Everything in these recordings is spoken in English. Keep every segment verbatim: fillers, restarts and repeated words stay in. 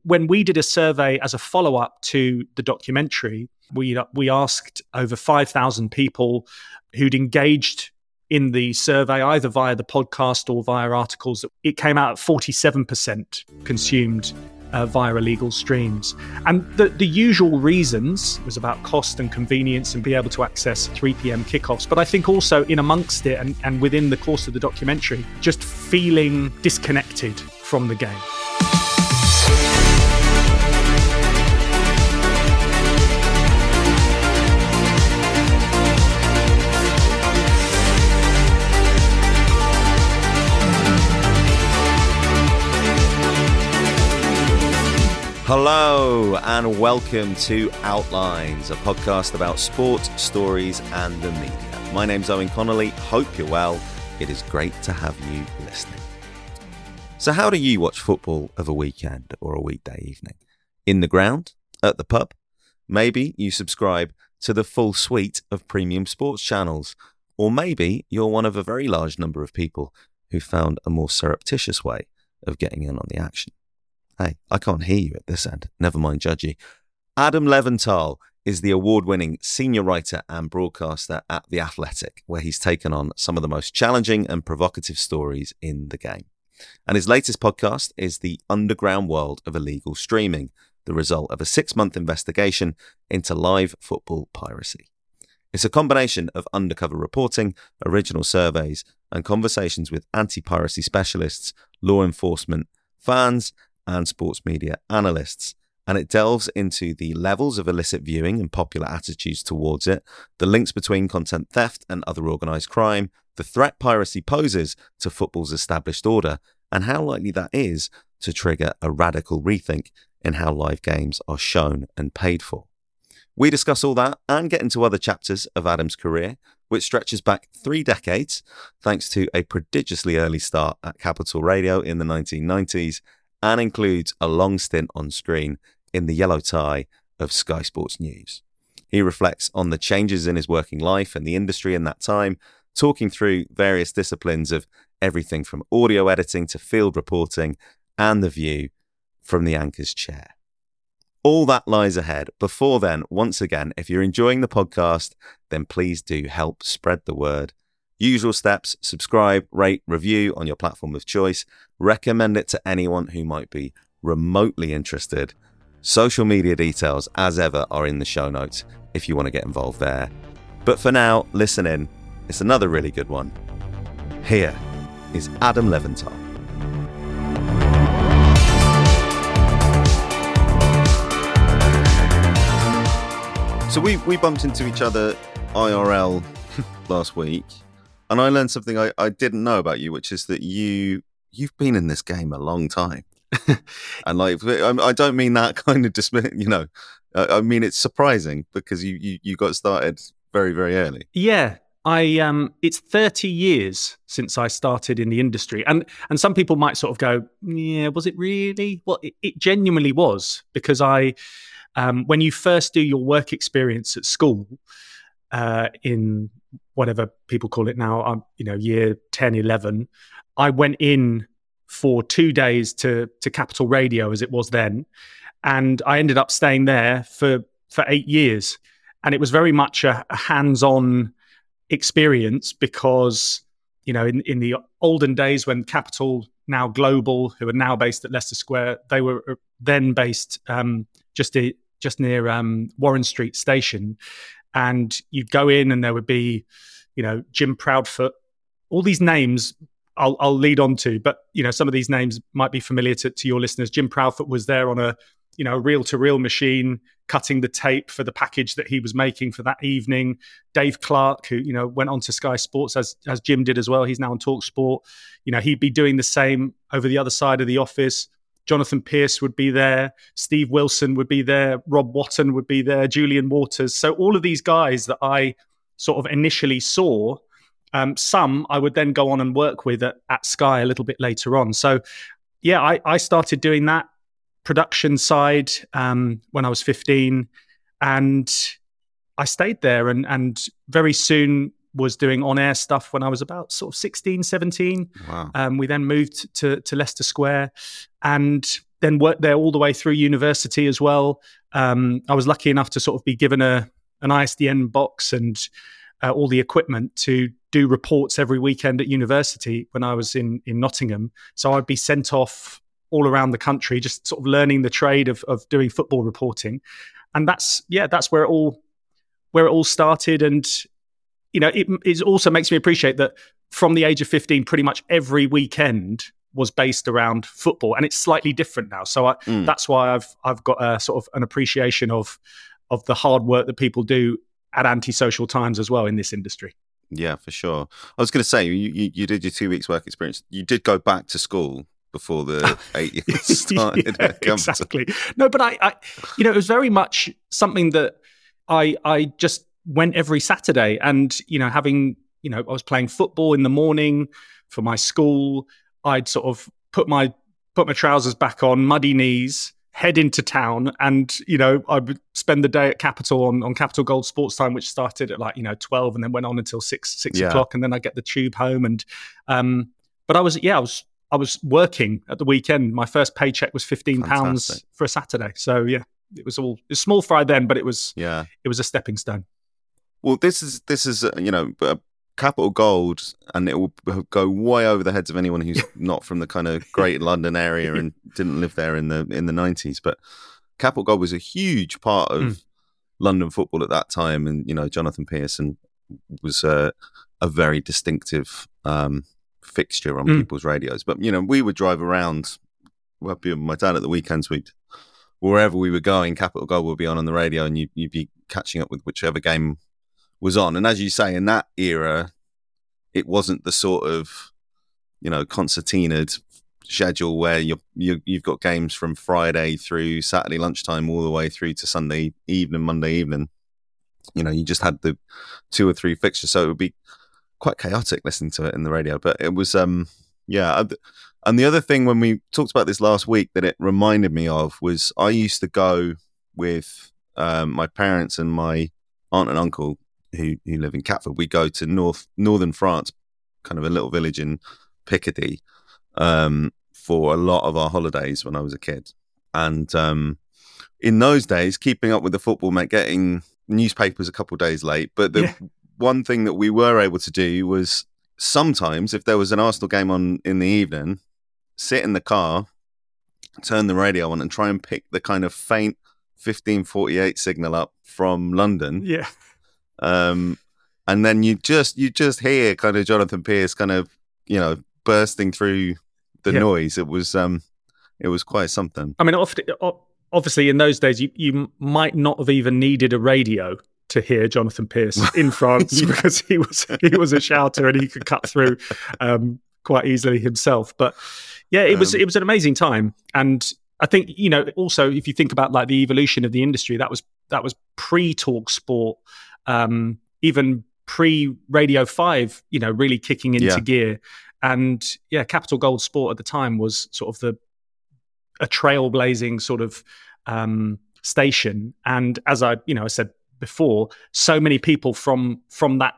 when we did a survey as a follow-up to the documentary, we we asked over five thousand people who'd engaged in the survey, either via the podcast or via articles. It came out at forty-seven percent consumed uh, via illegal streams. And the, the usual reasons was about cost and convenience and be able to access three p.m. kickoffs. But I think also in amongst it and, and within the course of the documentary, just feeling disconnected from the game. Hello and welcome to Outlines, a podcast about sport, stories and the media. My name's Owen Connolly. Hope you're well. It is great to have you listening. So how do you watch football of a weekend or a weekday evening? In the ground? At the pub? Maybe you subscribe to the full suite of premium sports channels. Or maybe you're one of a very large number of people who found a more surreptitious way of getting in on the action. Hey, I can't hear you at this end. Never mind judgy. Adam Leventhal is the award-winning senior writer and broadcaster at The Athletic, where he's taken on some of the most challenging and provocative stories in the game. And his latest podcast is The Underground World of Illegal Streaming, the result of a six-month investigation into live football piracy. It's a combination of undercover reporting, original surveys, and conversations with anti-piracy specialists, law enforcement, fans, and sports media analysts, and it delves into the levels of illicit viewing and popular attitudes towards it, the links between content theft and other organised crime, the threat piracy poses to football's established order, and how likely that is to trigger a radical rethink in how live games are shown and paid for. We discuss all that and get into other chapters of Adam's career, which stretches back three decades, thanks to a prodigiously early start at Capital Radio in the nineteen nineties, and includes a long stint on screen in the yellow tie of Sky Sports News. He reflects on the changes in his working life and the industry in that time, talking through various disciplines of everything from audio editing to field reporting and the view from the anchor's chair. All that lies ahead. Before then, once again, if you're enjoying the podcast, then please do help spread the word. Usual steps: subscribe, rate, review on your platform of choice. Recommend it to anyone who might be remotely interested. Social media details, as ever, are in the show notes if you want to get involved there. But for now, listen in. It's another really good one. Here is Adam Leventhal. So we, we bumped into each other I R L last week. And I learned something I, I didn't know about you, which is that you, you've been in this game a long time. And like, I, I don't mean that kind of dismiss, you know, I, I mean, it's surprising because you, you, you got started very, very early. Yeah, I um, it's thirty years since I started in the industry. And and some people might sort of go, yeah, was it really? Well, it, it genuinely was, because I, um, when you first do your work experience at school, uh, in whatever people call it now, um, you know, year ten, eleven, I went in for two days to to Capital Radio, as it was then, and I ended up staying there for for eight years, and it was very much a, a hands-on experience because, you know, in in the olden days when Capital, now Global, who are now based at Leicester Square, they were then based um, just a, just near um, Warren Street Station. And you'd go in and there would be, you know, Jim Proudfoot, all these names I'll, I'll lead on to, but, you know, some of these names might be familiar to, to your listeners. Jim Proudfoot was there on a, you know, reel-to-reel machine, cutting the tape for the package that he was making for that evening. Dave Clark, who, you know, went on to Sky Sports, as as Jim did as well. He's now on TalkSport. You know, he'd be doing the same over the other side of the office. Jonathan Pierce would be there, Steve Wilson would be there, Rob Watton would be there, Julian Waters. So all of these guys that I sort of initially saw, um, some I would then go on and work with at, at Sky a little bit later on. So yeah, I, I started doing that production side um, when I was fifteen, and I stayed there and, and very soon was doing on-air stuff when I was about sort of sixteen, seventeen. Wow. Um, we then moved to, to Leicester Square, and then worked there all the way through university as well. Um, I was lucky enough to sort of be given a an I S D N box and uh, all the equipment to do reports every weekend at university when I was in in Nottingham. So I'd be sent off all around the country, just sort of learning the trade of of doing football reporting. And that's yeah, that's where it all where it all started. And you know, it, it also makes me appreciate that from the age of fifteen, pretty much every weekend was based around football, and it's slightly different now. So I, mm. that's why I've I've got a sort of an appreciation of of the hard work that people do at Antisocial Times as well in this industry. Yeah, for sure. I was going to say, you, you you did your two weeks work experience. You did go back to school before the eight years started. Yeah, exactly. No, but I, I, you know, it was very much something that I I just went every Saturday, and you know, having you know, I was playing football in the morning for my school. I'd sort of put my put my trousers back on, muddy knees, head into town, and you know I would spend the day at Capital on, on Capital Gold Sports Time, which started at like you know twelve and then went on until six six yeah. o'clock, and then I get the tube home. And um, but I was yeah I was I was working at the weekend. My first paycheck was fifteen pounds for a Saturday. So yeah, it was all it was small fry then, but it was yeah it was a stepping stone. Well, this is this is uh, you know. Uh, Capital Gold, and it will go way over the heads of anyone who's not from the kind of Greater London area and didn't live there in the in the nineties. But Capital Gold was a huge part of mm. London football at that time, and you know Jonathan Pearson was a, a very distinctive um, fixture on mm. people's radios. But you know we would drive around. Well, my dad at the weekends, we'd wherever we were going, Capital Gold would be on on the radio, and you'd, you'd be catching up with whichever game was on. And as you say, in that era, it wasn't the sort of, you know, concertinaed schedule where you're, you, you've got games from Friday through Saturday lunchtime all the way through to Sunday evening, Monday evening. You know, you just had the two or three fixtures. So it would be quite chaotic listening to it in the radio. But it was, um, yeah. And the other thing when we talked about this last week that it reminded me of was I used to go with um, my parents and my aunt and uncle who who live in Catford. We go to north northern France, kind of a little village in Picardy, um, for a lot of our holidays when I was a kid. And um, in those days, keeping up with the football meant getting newspapers a couple of days late. But the yeah. one thing that we were able to do was sometimes, if there was an Arsenal game on in the evening, sit in the car, turn the radio on, and try and pick the kind of faint fifteen forty-eight signal up from London. Yeah. Um, and then you just you just hear kind of Jonathan Pearce kind of you know bursting through the yeah. noise. It was um, it was quite something. I mean, obviously in those days you you might not have even needed a radio to hear Jonathan Pearce in France yeah. because he was he was a shouter and he could cut through um, quite easily himself. But yeah, it was um, it was an amazing time. And I think you know also if you think about like the evolution of the industry, that was that was pre-Talk Sport. Um, even pre-Radio five, you know, really kicking into yeah. gear. And yeah, Capital Gold Sport at the time was sort of the a trailblazing sort of um, station. And as I, you know, I said before, so many people from from that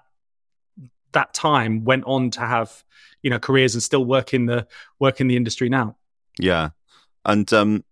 that time went on to have, you know, careers and still work in the work in the industry now. Yeah, and um,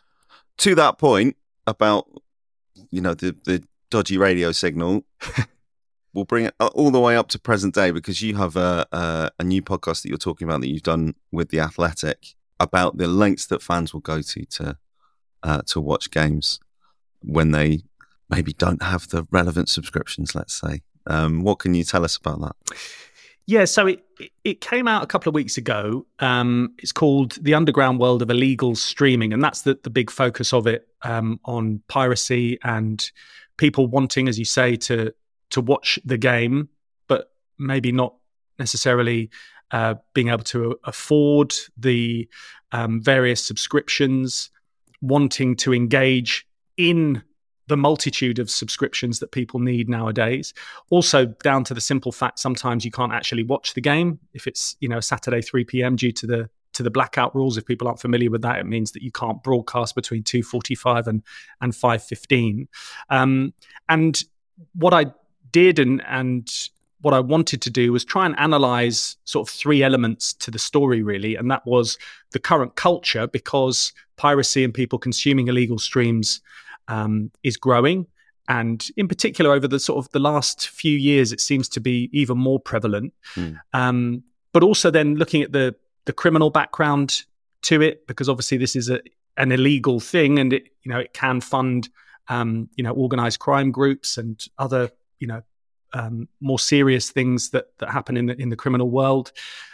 to that point about, you know, the the dodgy radio signal, we'll bring it all the way up to present day because you have a, a a new podcast that you're talking about that you've done with The Athletic about the lengths that fans will go to to uh, to watch games when they maybe don't have the relevant subscriptions, let's say. Um, what can you tell us about that? Yeah, so it it came out a couple of weeks ago. Um, it's called The Underground World of Illegal Streaming, and that's the, the big focus of it um, on piracy and people wanting, as you say, to to watch the game, but maybe not necessarily uh, being able to afford the um, various subscriptions, wanting to engage in the multitude of subscriptions that people need nowadays. Also down to the simple fact, sometimes you can't actually watch the game if it's, you know, Saturday, three p.m. due to the to the blackout rules. If people aren't familiar with that, it means that you can't broadcast between two forty-five and, and five fifteen. Um, and what I did and, and what I wanted to do was try and analyze sort of three elements to the story, really. And that was the current culture, because piracy and people consuming illegal streams um, is growing. And in particular, over the sort of the last few years, it seems to be even more prevalent. Mm. Um, but also then looking at the the criminal background to it, because obviously this is a, an illegal thing, and it you know it can fund um, you know organized crime groups and other you know um, more serious things that that happen in the in the criminal world.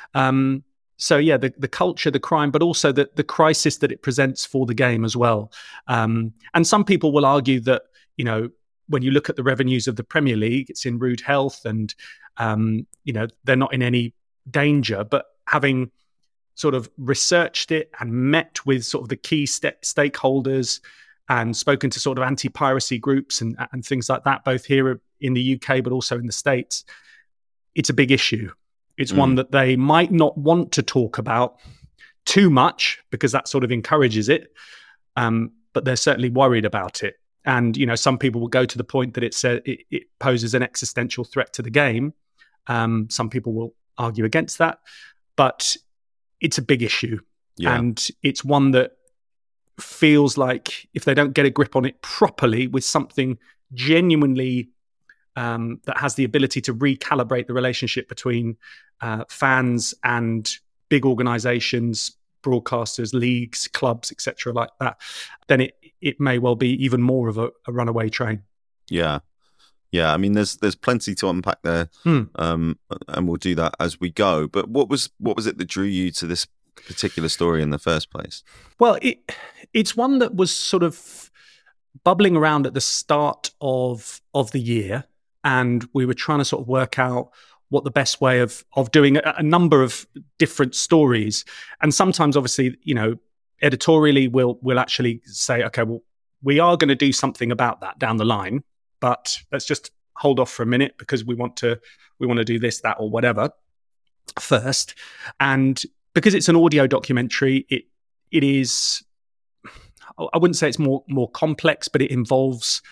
Um, so yeah, the the culture, the crime, but also the the crisis that it presents for the game as well. Um, and some people will argue that you know. when you look at the revenues of the Premier League, it's in rude health, and um, you know they're not in any danger. But having sort of researched it and met with sort of the key st- stakeholders and spoken to sort of anti-piracy groups and, and things like that, both here in the U K but also in the States, it's a big issue. It's mm. one that they might not want to talk about too much because that sort of encourages it, um, but they're certainly worried about it. And, you know, some people will go to the point that it's a, it, it poses an existential threat to the game. Um, some people will argue against that, but it's a big issue. Yeah. And it's one that feels like if they don't get a grip on it properly with something genuinely um, that has the ability to recalibrate the relationship between uh, fans and big organizations, broadcasters, leagues, clubs, et cetera, like that, then it it may well be even more of a, a runaway train. Yeah, yeah. I mean, there's there's plenty to unpack there, hmm. um, and we'll do that as we go. But what was what was it that drew you to this particular story in the first place? Well, it it's one that was sort of bubbling around at the start of of the year, and we were trying to sort of work out what the best way of of doing a, a number of different stories. And sometimes, obviously, you know, editorially we'll we'll actually say, okay, well, we are going to do something about that down the line, but let's just hold off for a minute because we want to we want to do this, that, or whatever first. And because it's an audio documentary, it it is, I wouldn't say it's more more complex, but it involves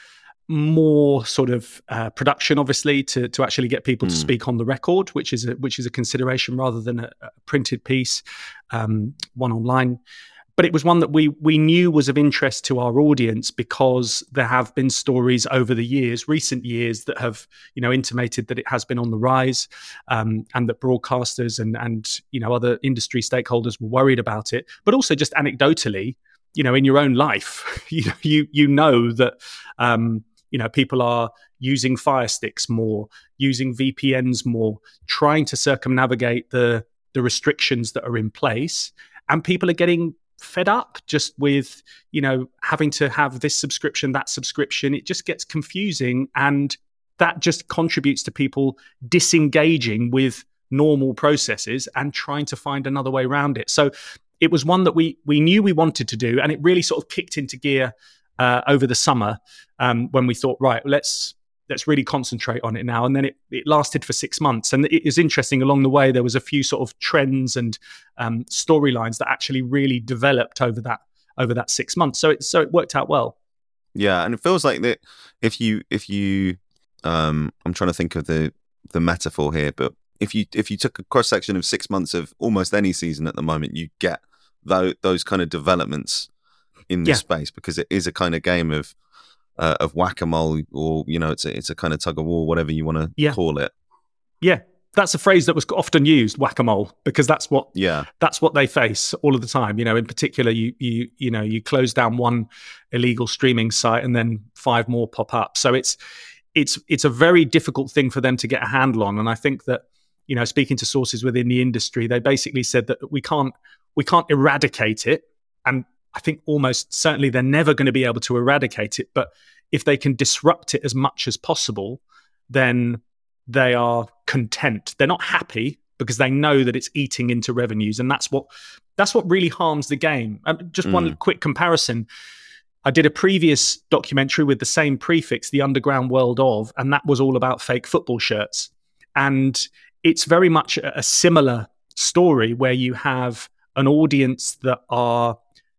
more sort of uh, production, obviously, to to actually get people mm. to speak on the record, which is a, which is a consideration rather than a, a printed piece, um, one online. But it was one that we we knew was of interest to our audience because there have been stories over the years, recent years, that have you know intimated that it has been on the rise, um, and that broadcasters and and you know other industry stakeholders were worried about it. But also just anecdotally, you know, in your own life, you you you know that. Um, You know, people are using Fire Sticks more, using V P Ns more, trying to circumnavigate the the restrictions that are in place, and people are getting fed up just with, you know, having to have this subscription, that subscription. It just gets confusing, and that just contributes to people disengaging with normal processes and trying to find another way around it. So it was one that we we knew we wanted to do, and it really sort of kicked into gear Uh, over the summer um, when we thought, right, let's let's really concentrate on it now. And then it, it lasted for six months. And it is interesting, along the way, there was a few sort of trends and um, storylines that actually really developed over that over that six months. So it so it worked out well. Yeah, and it feels like that if you if you um, I'm trying to think of the the metaphor here, but if you if you took a cross section of six months of almost any season at the moment, you get those those kind of developments in this yeah. space, because it is a kind of game of uh, of whack-a-mole, or you know, it's a, it's a kind of tug of war, whatever you want to yeah. call it. Yeah, that's a phrase that was often used, whack-a-mole, because that's what yeah that's what they face all of the time. You know, in particular, you you you know, you close down one illegal streaming site and then five more pop up. So it's it's it's a very difficult thing for them to get a handle on. And I think that, you know, speaking to sources within the industry, they basically said that we can't we can't eradicate it, and I think almost certainly they're never going to be able to eradicate it. But if they can disrupt it as much as possible, then they are content. They're not happy because they know that it's eating into revenues, and that's what that's what really harms the game. Um, just mm. one quick comparison. I did a previous documentary with the same prefix, The Underground World Of, and that was all about fake football shirts. And it's very much a, a similar story where you have an audience that are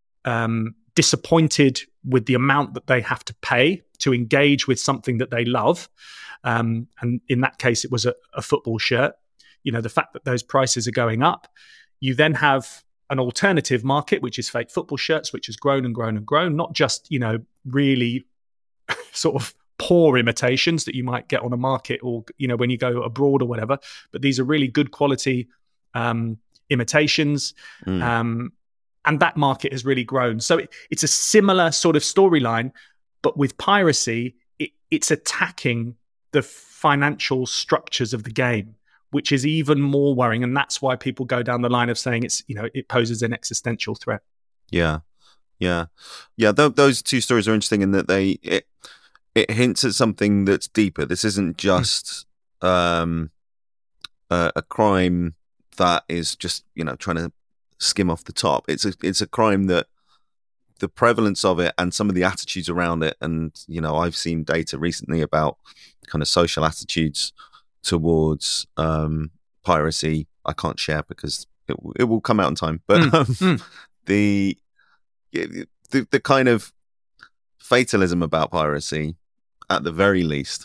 Um, disappointed with the amount that they have to pay to engage with something that they love. um, and in that case, it was a, a football shirt. You know, the fact that those prices are going up, you then have an alternative market, which is fake football shirts, which has grown and grown and grown, not just, you know, really sort of poor imitations that you might get on a market or, you know, when you go abroad or whatever, but these are really good quality um, imitations. Mm. Um, and that market has really grown. So it, it's a similar sort of storyline, but with piracy, it, it's attacking the financial structures of the game, which is even more worrying. And that's why people go down the line of saying it's, you know, it poses an existential threat. Yeah. Yeah. Yeah. Th- those two stories are interesting in that they, it, it hints at something that's deeper. This isn't just mm. um, a, a crime that is just, you know, trying to skim off the top. It's a, it's a crime that the prevalence of it and some of the attitudes around it. And, you know, I've seen data recently about kind of social attitudes towards um, piracy. I can't share because it, it will come out in time. But mm. Um, mm. the, the the kind of fatalism about piracy, at the very least,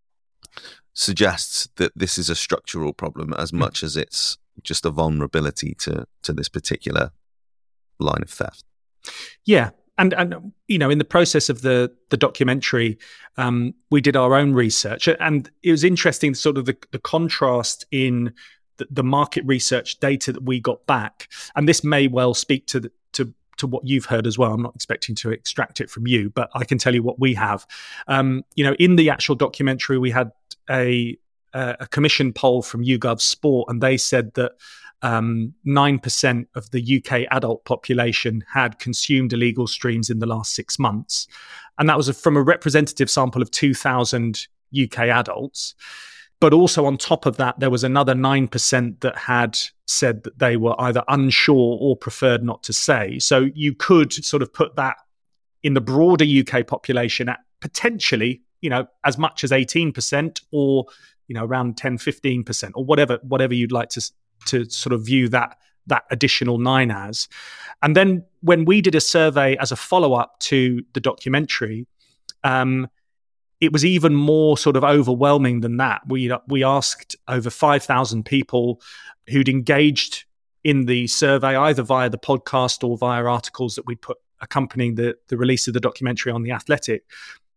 suggests that this is a structural problem as mm. much as it's just a vulnerability to to this particular line of theft. Yeah. And, and you know, in the process of the the documentary, um, we did our own research. And it was interesting, sort of the, the contrast in the, the market research data that we got back. And this may well speak to the, to to what you've heard as well. I'm not expecting to extract it from you, but I can tell you what we have. Um, you know, in the actual documentary, we had a, a commission poll from YouGov Sport, and they said that um, nine percent of the U K adult population had consumed illegal streams in the last six months. And that was a, from a representative sample of two thousand U K adults. But also on top of that, there was another nine percent that had said that they were either unsure or preferred not to say. So you could sort of put that in the broader U K population at potentially, you know, as much as eighteen percent or, you know, around ten, fifteen percent or whatever, whatever you'd like to, to sort of view that, that additional nine as. And then when we did a survey as a follow-up to the documentary, um, it was even more sort of overwhelming than that. We we asked over five thousand people who'd engaged in the survey, either via the podcast or via articles that we put accompanying the, the release of the documentary on The Athletic.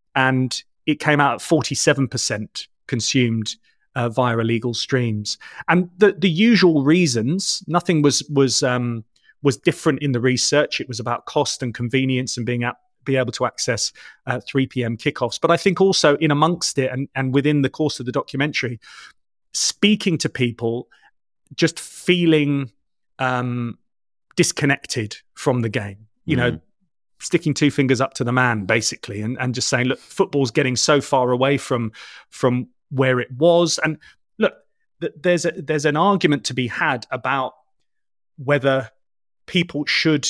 And it came out at forty-seven percent consumed uh, via illegal streams. And the, the usual reasons, nothing was was um, was different in the research. It was about cost and convenience and being out be able to access uh, three p.m. kickoffs. But I think also in amongst it and, and within the course of the documentary, speaking to people, just feeling um, disconnected from the game, you mm. know, sticking two fingers up to the man, basically, and, and just saying, look, football's getting so far away from from where it was. And look, th- there's a, there's an argument to be had about whether people should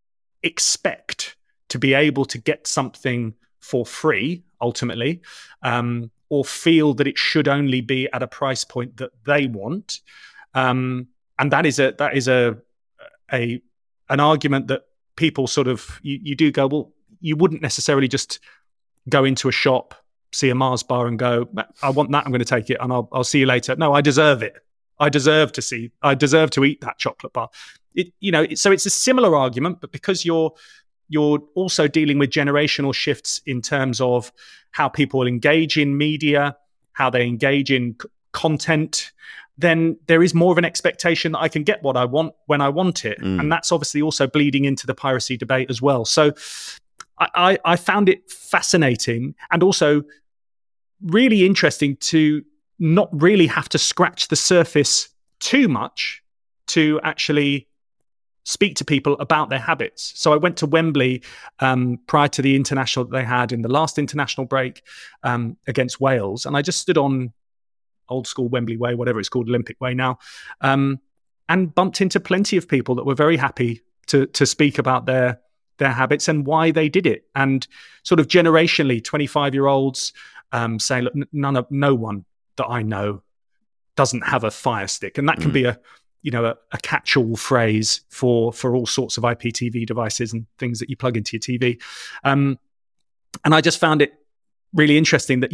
expect to be able to get something for free, ultimately, um, or feel that it should only be at a price point that they want, um, and that is a that is a a an argument that people sort of you, you do go, well, you wouldn't necessarily just go into a shop, see a Mars bar, and go, I want that, I'm going to take it, and I'll I'll see you later. No, I deserve it. I deserve to see. I deserve to eat that chocolate bar. It, you know, so it's a similar argument, but because you're You're also dealing with generational shifts in terms of how people engage in media, how they engage in c- content, then there is more of an expectation that I can get what I want when I want it. Mm. And that's obviously also bleeding into the piracy debate as well. So I, I, I found it fascinating and also really interesting to not really have to scratch the surface too much to actually speak to people about their habits. So I went to Wembley um, prior to the international that they had in the last international break um, against Wales. And I just stood on old school Wembley Way, whatever it's called, Olympic Way now, um, and bumped into plenty of people that were very happy to to speak about their their habits and why they did it. And sort of generationally, twenty-five-year-olds um, saying, look, none of, no one that I know doesn't have a Fire Stick. And that can mm. be a you know, a, a catch-all phrase for for all sorts of I P T V devices and things that you plug into your T V. Um, and I just found it really interesting that, yes,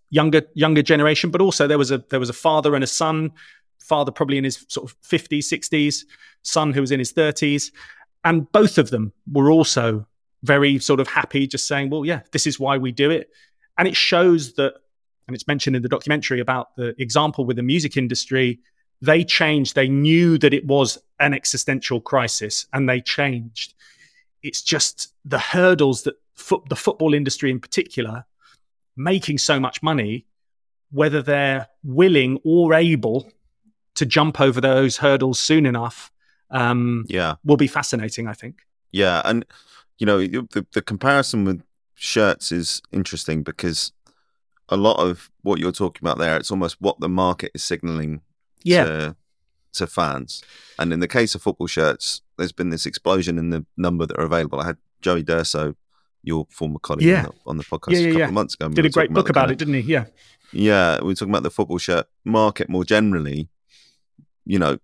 younger younger generation, but also there was a there was a father and a son, father probably in his sort of fifties, sixties, son who was in his thirties, and both of them were also very sort of happy, just saying, well, yeah, this is why we do it. And it shows that, and it's mentioned in the documentary about the example with the music industry, they changed. They knew that it was an existential crisis, and they changed. It's just the hurdles that fo- the football industry in particular, making so much money, whether they're willing or able to jump over those hurdles soon enough, um, yeah, will be fascinating, I think. Yeah, and you know the the comparison with shirts is interesting because a lot of what you're talking about there, it's almost what the market is signaling yeah. to to fans. And in the case of football shirts, there's been this explosion in the number that are available. I had Joey D'Urso, your former colleague, yeah. on, the, on the podcast yeah, yeah, a couple yeah. of months ago. Did we a great book about, about it, kinda, didn't he? Yeah. Yeah, we were talking about the football shirt market more generally. You know,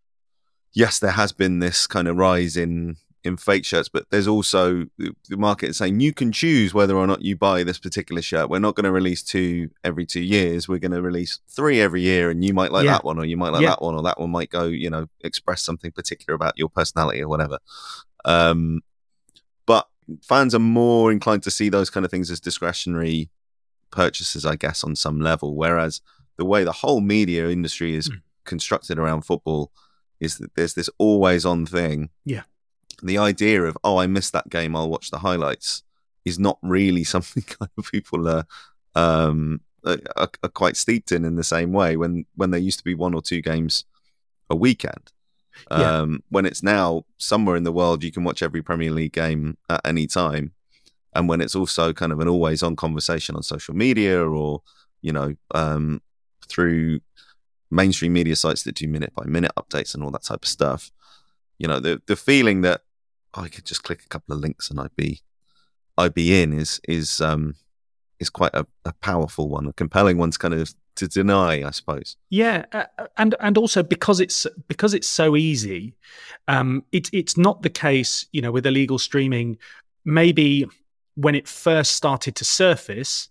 yes, there has been this kind of rise in in fake shirts, but there's also the market is saying you can choose whether or not you buy this particular shirt. We're not going to release two every two years. We're going to release three every year, and you might like yeah. that one, or you might like yeah. that one, or that one might go, you know, express something particular about your personality or whatever. Um, but fans are more inclined to see those kind of things as discretionary purchases, I guess, on some level. Whereas the way the whole media industry is mm. constructed around football is that there's this always on thing. Yeah. The idea of, oh, I missed that game, I'll watch the highlights, is not really something kind of people are, um, are, are quite steeped in in the same way when, when there used to be one or two games a weekend. Yeah. Um, when it's now somewhere in the world, you can watch every Premier League game at any time. And when it's also kind of an always on conversation on social media or, you know, um, through mainstream media sites that do minute by minute updates and all that type of stuff. You know, the the feeling that oh, I could just click a couple of links and I'd be I'd be in is is um is quite a, a powerful one, a compelling one to kind of to deny, I suppose. Yeah, uh, and and also because it's because it's so easy, um, it's it's not the case, you know, with illegal streaming. Maybe when it first started to surface,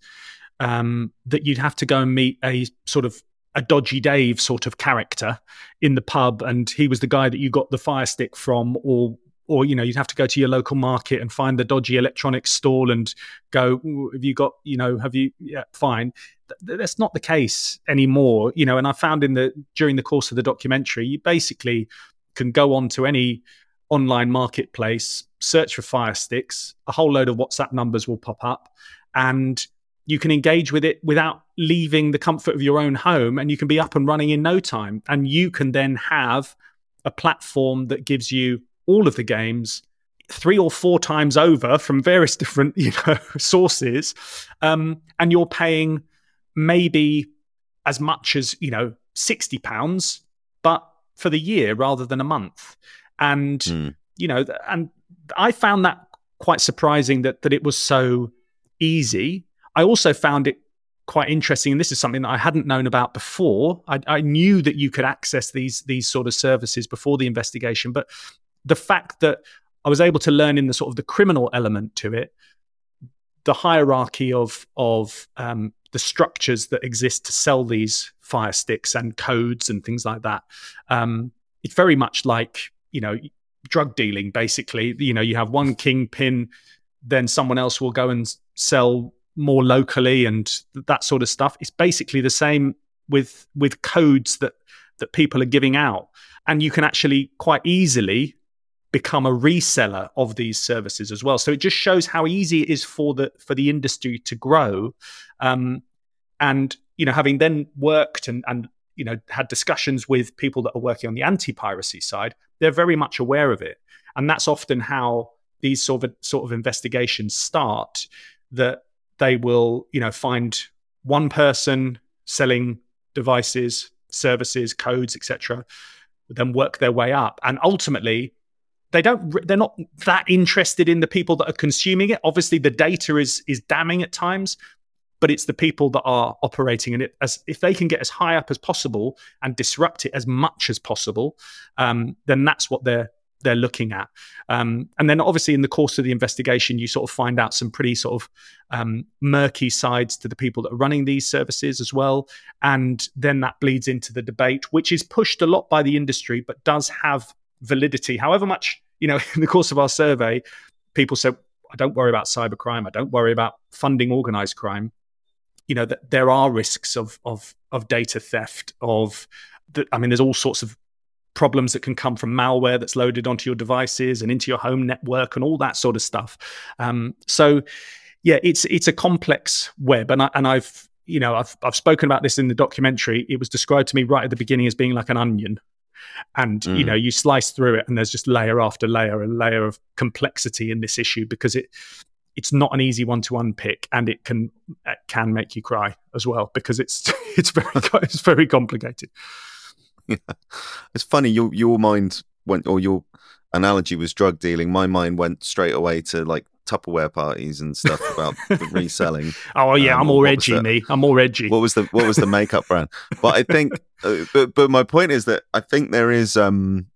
um, that you'd have to go and meet a sort of a Dodgy Dave sort of character in the pub, and he was the guy that you got the Fire Stick from, or or you know, you'd have to go to your local market and find the dodgy electronics stall and go, have you got, you know, have you, yeah, fine. Th- that's not the case anymore, you know, and I found in the during the course of the documentary, you basically can go on to any online marketplace, search for Fire Sticks, a whole load of WhatsApp numbers will pop up, and you can engage with it without leaving the comfort of your own home, and you can be up and running in no time. And you can then have a platform that gives you all of the games three or four times over from various different, you know, sources. Um, and you're paying maybe as much as, you know, sixty pounds, but for the year rather than a month. And, mm. you know, and I found that quite surprising that that it was so easy. I also found it quite interesting, and this is something that I hadn't known about before. I, I knew that you could access these these sort of services before the investigation, but the fact that I was able to learn in the sort of the criminal element to it, the hierarchy of of um, the structures that exist to sell these Fire Sticks and codes and things like that. Um, it's very much like, you know, drug dealing. Basically, you know, you have one kingpin, then someone else will go and sell more locally and that sort of stuff. It's basically the same with with codes that that people are giving out, and you can actually quite easily become a reseller of these services as well. So it just shows how easy it is for the for the industry to grow. Um, and you know, having then worked and and you know had discussions with people that are working on the anti-piracy side, they're very much aware of it, and that's often how these sort of sort of investigations start. That they will, you know, find one person selling devices, services, codes, et cetera, then work their way up. And ultimately, they don't, they're not that interested in the people that are consuming it. Obviously, the data is is damning at times, but it's the people that are operating in it. As if they can get as high up as possible and disrupt it as much as possible, um, then that's what they're they're looking at. Um, and then obviously in the course of the investigation, you sort of find out some pretty sort of um, murky sides to the people that are running these services as well. And then that bleeds into the debate, which is pushed a lot by the industry, but does have validity. However much, you know, in the course of our survey, people said, I don't worry about cybercrime. I don't worry about funding organized crime. You know, that there are risks of of of data theft, of the, I mean, there's all sorts of problems that can come from malware that's loaded onto your devices and into your home network and all that sort of stuff. Um, so, yeah, it's it's a complex web, and I, and I've you know I've I've spoken about this in the documentary. It was described to me right at the beginning as being like an onion, and mm. you know you slice through it, and there's just layer after layer, a layer of complexity in this issue because it it's not an easy one to unpick, and it can it can make you cry as well because it's it's very it's very complicated. Yeah. It's funny, your your mind went, or your analogy was drug dealing. My mind went straight away to like Tupperware parties and stuff about the reselling. Oh yeah, um, I'm all edgy, the, me. I'm all edgy. What was the what was the makeup brand? But I think, uh, but but my point is that I think there is, um,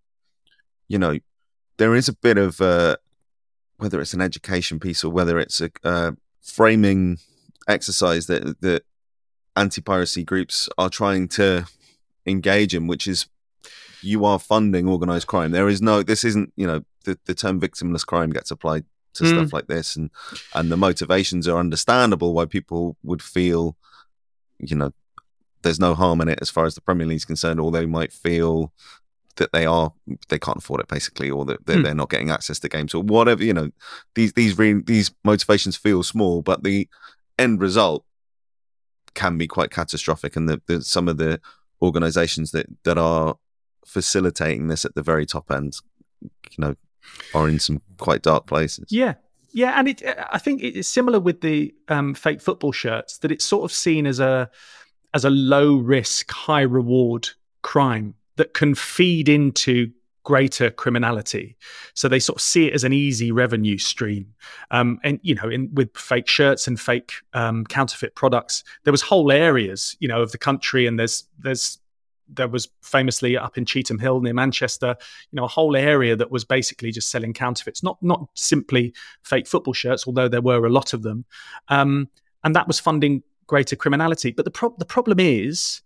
you know, there is a bit of uh, whether it's an education piece or whether it's a uh, framing exercise that that anti-piracy groups are trying to engage in, which is you are funding organized crime. There is no, this isn't, you know, the, the term victimless crime gets applied to mm. stuff like this, and and the motivations are understandable why people would feel, you know, there's no harm in it as far as the Premier League is concerned, or they might feel that they are they can't afford it basically, or that they're, mm. they're not getting access to games or whatever. You know, these these re- these motivations feel small, but the end result can be quite catastrophic, and the, the some of the organizations that that are facilitating this at the very top end, you know, are in some quite dark places. Yeah, yeah, and it. I think it's similar with the um, fake football shirts, that it's sort of seen as a as a low risk, high reward crime that can feed into greater criminality. So they sort of see it as an easy revenue stream. Um, and, you know, in, with fake shirts and fake um, counterfeit products, there was whole areas, you know, of the country. And there's, there's, there was famously up in Cheetham Hill near Manchester, you know, a whole area that was basically just selling counterfeits, not, not simply fake football shirts, although there were a lot of them. Um, and that was funding greater criminality. But the pro- the problem is,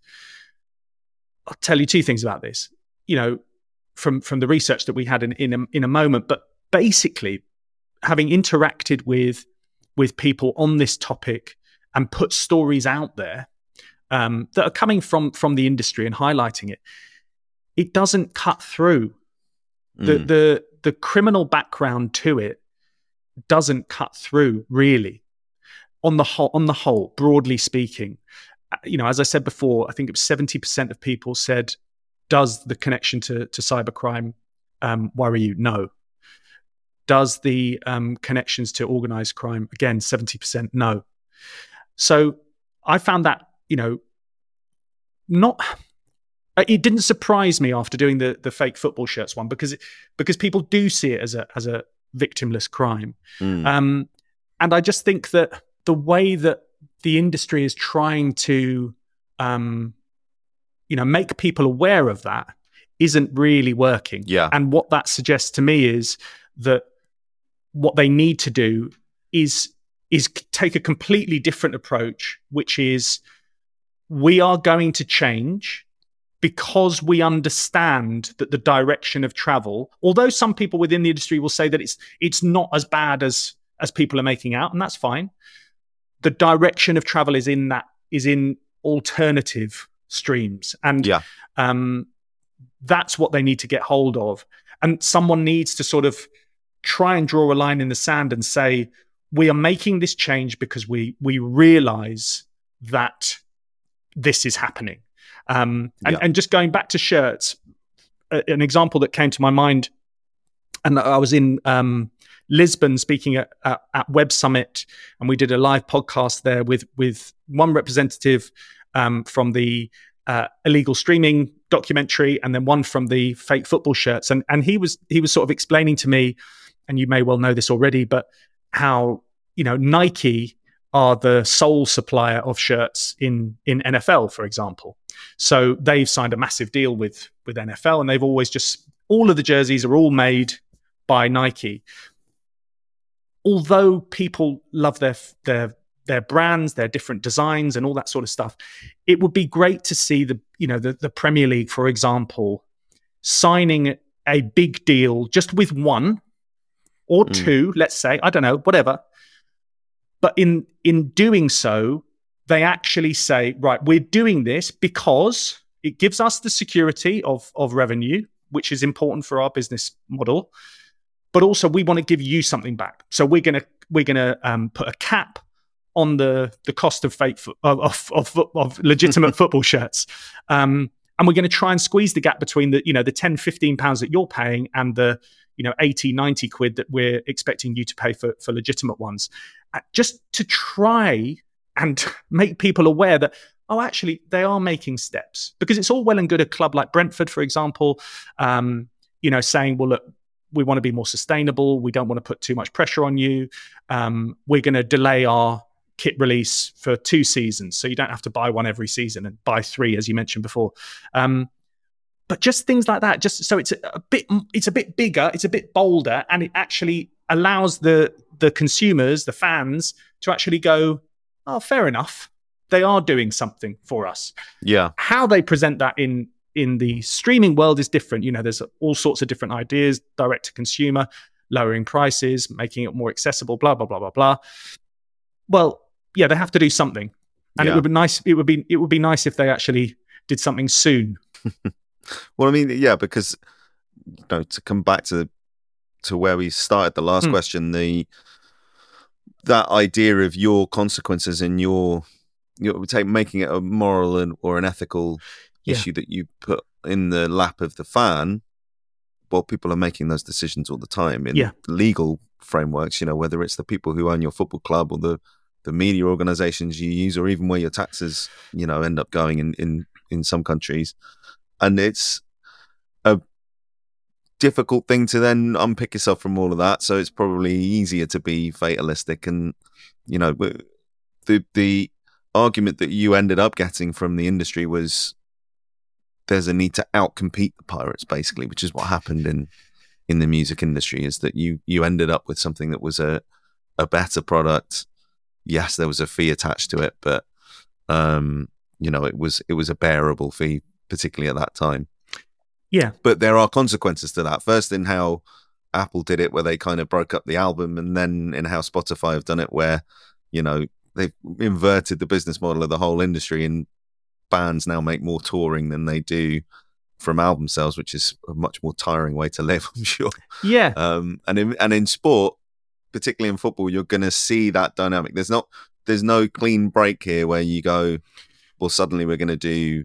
I'll tell you two things about this, you know, from from the research that we had in in a, in a moment, but basically having interacted with with people on this topic and put stories out there um, that are coming from from the industry and highlighting it, it doesn't cut through. Mm. The the the criminal background to it doesn't cut through really. On the whole, on the whole, broadly speaking, you know, as I said before, I think it was seventy percent of people said, does the connection to, to cybercrime um, worry you? No. Does the um, connections to organized crime? Again, seventy percent no. So I found that, you know, not, it didn't surprise me after doing the, the fake football shirts one, because, it, because people do see it as a, as a victimless crime. Mm. Um, and I just think that the way that the industry is trying to, um, you know, make people aware of that isn't really working. Yeah. And what that suggests to me is that what they need to do is is take a completely different approach, which is we are going to change because we understand that the direction of travel, although some people within the industry will say that it's it's not as bad as as people are making out, and that's fine. The direction of travel is in that is in alternative streams, and yeah. um, that's what they need to get hold of. And someone needs to sort of try and draw a line in the sand and say, we are making this change because we we realize that this is happening. Um, and, yeah. and just going back to shirts, a, an example that came to my mind, and I was in um, Lisbon speaking at, at, at Web Summit, and we did a live podcast there with with one representative um, from the uh, illegal streaming documentary, and then one from the fake football shirts. And and he was he was sort of explaining to me, and you may well know this already, but how, you know, Nike are the sole supplier of shirts in in N F L, for example. So they've signed a massive deal with with N F L, and they've always just all of the jerseys are all made by Nike. Although people love their their their brands, their different designs and all that sort of stuff, it would be great to see the, you know, the, the Premier League, for example, signing a big deal just with one or mm. two, let's say, I don't know, whatever. But in in doing so, they actually say, right, we're doing this because it gives us the security of, of revenue, which is important for our business model. But also we want to give you something back. So we're going to we're going to um, put a cap on the the cost of fake fo- of, of of of legitimate football shirts, um, and we're going to try and squeeze the gap between the you know the ten, fifteen pounds that you're paying and the you know eighty, ninety quid that we're expecting you to pay for for legitimate ones, uh, just to try and make people aware that, oh, actually they are making steps. Because it's all well and good a club like Brentford, for example, um, you know, saying, well, look, we want to be more sustainable. We don't want to put too much pressure on you. Um, we're going to delay our kit release for two seasons, so you don't have to buy one every season and buy three, as you mentioned before. Um, but just things like that, just so it's a, a bit, it's a bit bigger, it's a bit bolder, and it actually allows the the consumers, the fans, to actually go, oh, fair enough. They are doing something for us. Yeah. How they present that in in the streaming world is different. You know, there's all sorts of different ideas, direct to consumer, lowering prices, making it more accessible, blah, blah, blah, blah, blah. Well, yeah, they have to do something. And yeah. it would be nice, it would be it would be nice if they actually did something soon. Well, I mean, yeah, because you know, to come back to to where we started the last mm. question, the that idea of your consequences and your you take making it a moral and, or an ethical yeah. issue that you put in the lap of the fan. Well, people are making those decisions all the time in yeah. legal frameworks, you know, whether it's the people who own your football club or the, the media organizations you use, or even where your taxes, you know, end up going in, in, in some countries. And it's a difficult thing to then unpick yourself from all of that. So it's probably easier to be fatalistic. And, you know, the, the argument that you ended up getting from the industry was there's a need to outcompete the pirates, basically, which is what happened in, in the music industry, is that you, you ended up with something that was a, a better product. Yes, there was a fee attached to it, but, um, you know, it was, it was a bearable fee, particularly at that time. Yeah. But there are consequences to that. First, in how Apple did it, where they kind of broke up the album, and then in how Spotify have done it, where, you know, they've inverted the business model of the whole industry, and bands now make more touring than they do from album sales, which is a much more tiring way to live, I'm sure. Yeah. Um, and in, and in sport, particularly in football, you're going to see that dynamic. There's not, there's no clean break here where you go, well, suddenly we're going to do,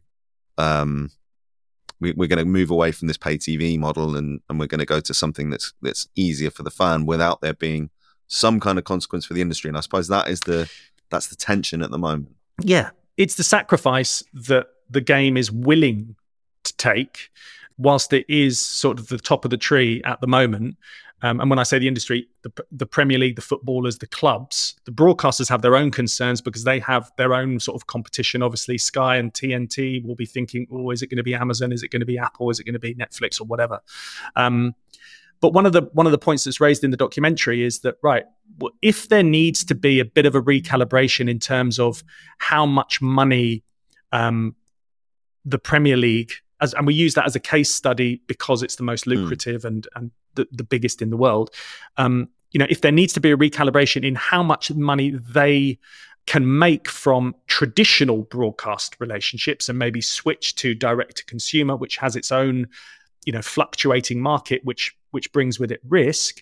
um, we, we're going to move away from this pay T V model, and, and we're going to go to something that's that's easier for the fan without there being some kind of consequence for the industry. And I suppose that is the that's the tension at the moment. Yeah, it's the sacrifice that the game is willing to take, whilst it is sort of the top of the tree at the moment. Um, and when I say the industry, the, the Premier League, the footballers, the clubs, the broadcasters have their own concerns because they have their own sort of competition. Obviously, Sky and T N T will be thinking, oh, is it going to be Amazon? Is it going to be Apple? Is it going to be Netflix or whatever? Um, but one of the one of the points that's raised in the documentary is that, right, well, if there needs to be a bit of a recalibration in terms of how much money um, the Premier League, as, and we use that as a case study because it's the most lucrative mm. and and the, the biggest in the world. Um, you know, if there needs to be a recalibration in how much money they can make from traditional broadcast relationships and maybe switch to direct to consumer, which has its own, you know, fluctuating market, which which brings with it risk.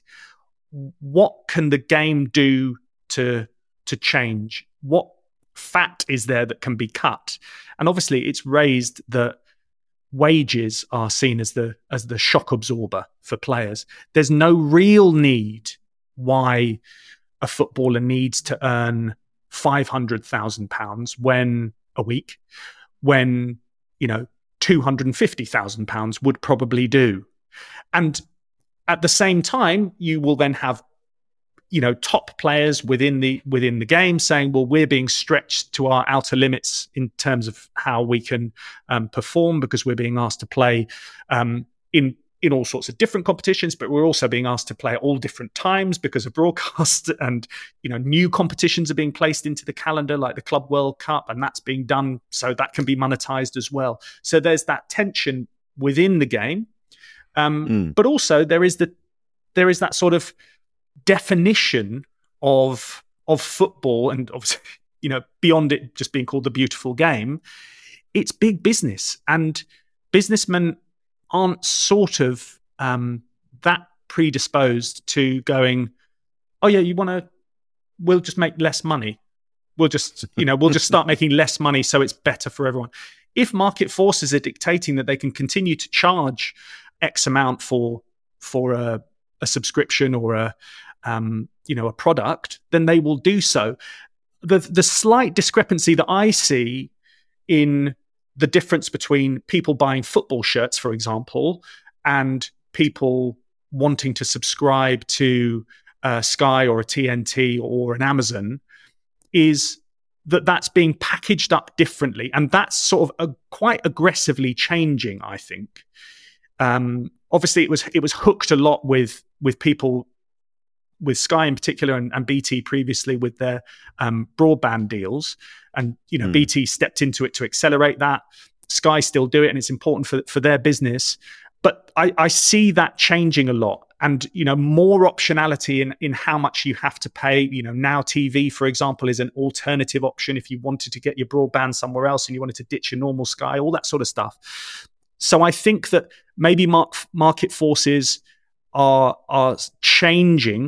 What can the game do to to change? What fat is there that can be cut? And obviously, it's raised that wages are seen as the as the shock absorber for players. There's no real need why a footballer needs to earn five hundred thousand pounds when a week, when, you know, two hundred fifty thousand pounds would probably do. And at the same time, you will then have, you know, top players within the within the game saying, well, we're being stretched to our outer limits in terms of how we can um, perform because we're being asked to play um, in in all sorts of different competitions, but we're also being asked to play at all different times because of broadcast, and you know, new competitions are being placed into the calendar, like the Club World Cup, and that's being done so that can be monetized as well. So there's that tension within the game, um, mm. but also there is the there is that sort of definition of of football, and obviously, you know, beyond it just being called the beautiful game, it's big business, and businessmen aren't sort of um, that predisposed to going, oh yeah, you want to, we'll just make less money. We'll just, you know, we'll just start making less money so it's better for everyone. If market forces are dictating that they can continue to charge X amount for for a, a subscription or a, um, you know, a product, then they will do so. The the slight discrepancy that I see in the difference between people buying football shirts, for example, and people wanting to subscribe to uh, Sky or a T N T or an Amazon is that that's being packaged up differently. And that's sort of a, quite aggressively changing, I think. Um, obviously, it was it was hooked a lot with, with people, with Sky in particular, and, and B T previously with their um, broadband deals. And, you know, mm. B T stepped into it to accelerate that. Sky still do it, and it's important for, for their business. But I, I see that changing a lot. And, you know, more optionality in, in how much you have to pay. You know, Now T V, for example, is an alternative option if you wanted to get your broadband somewhere else and you wanted to ditch your normal Sky, all that sort of stuff. So I think that maybe mar- market forces are are changing,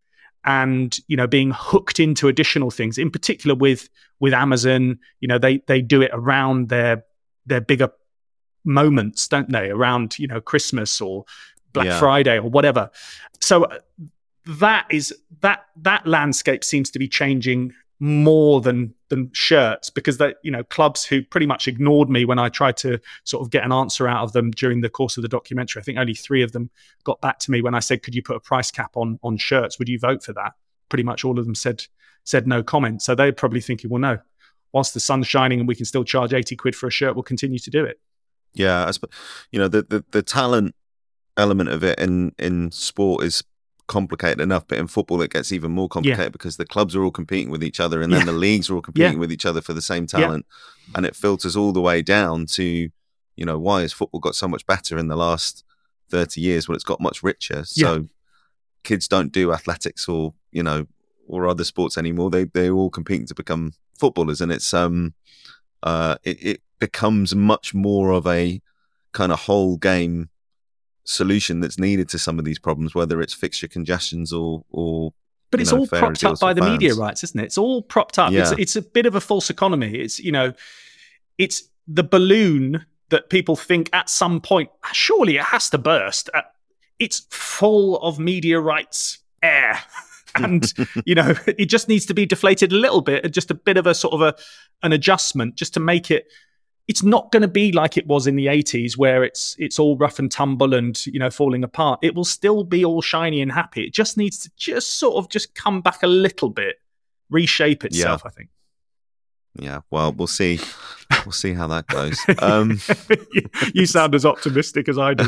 and, you know, being hooked into additional things, in particular with with Amazon. You know, they they do it around their their bigger moments, don't they? Around, you know, Christmas or Black yeah. Friday or whatever. So that is that that landscape seems to be changing more than than shirts, because that, you know, clubs who pretty much ignored me when I tried to sort of get an answer out of them during the course of the documentary. I think only three of them got back to me when I said, could you put a price cap on on shirts? Would you vote for that? Pretty much all of them said said no comment. So they're probably thinking, well, no, whilst the sun's shining and we can still charge eighty quid for a shirt, we'll continue to do it. Yeah, I suppose, you know, the, the the talent element of it in in sport is complicated enough, but in football it gets even more complicated, yeah. because the clubs are all competing with each other, and then yeah. the leagues are all competing yeah. with each other for the same talent, yeah. and it filters all the way down to, you know, why has football got so much better in the last thirty years? Well, it's got much richer. So yeah. kids don't do athletics or, you know, or other sports anymore. They they're all competing to become footballers, and it's um uh it, it becomes much more of a kind of whole game solution that's needed to some of these problems, whether it's fixture congestions or or but it's know, all propped up by the fans. media rights, isn't it? It's all propped up. Yeah. It's it's a bit of a false economy. It's, you know, it's the balloon that people think at some point, surely it has to burst. It's full of media rights air. And, you know, it just needs to be deflated a little bit, just a bit of a sort of a an adjustment, just to make it. It's not going to be like it was in the eighties, where it's it's all rough and tumble and, you know, falling apart. It will still be all shiny and happy. It just needs to just sort of just come back a little bit, reshape itself, yeah. I think. Yeah, well, we'll see. We'll see how that goes. Um, you sound as optimistic as I do.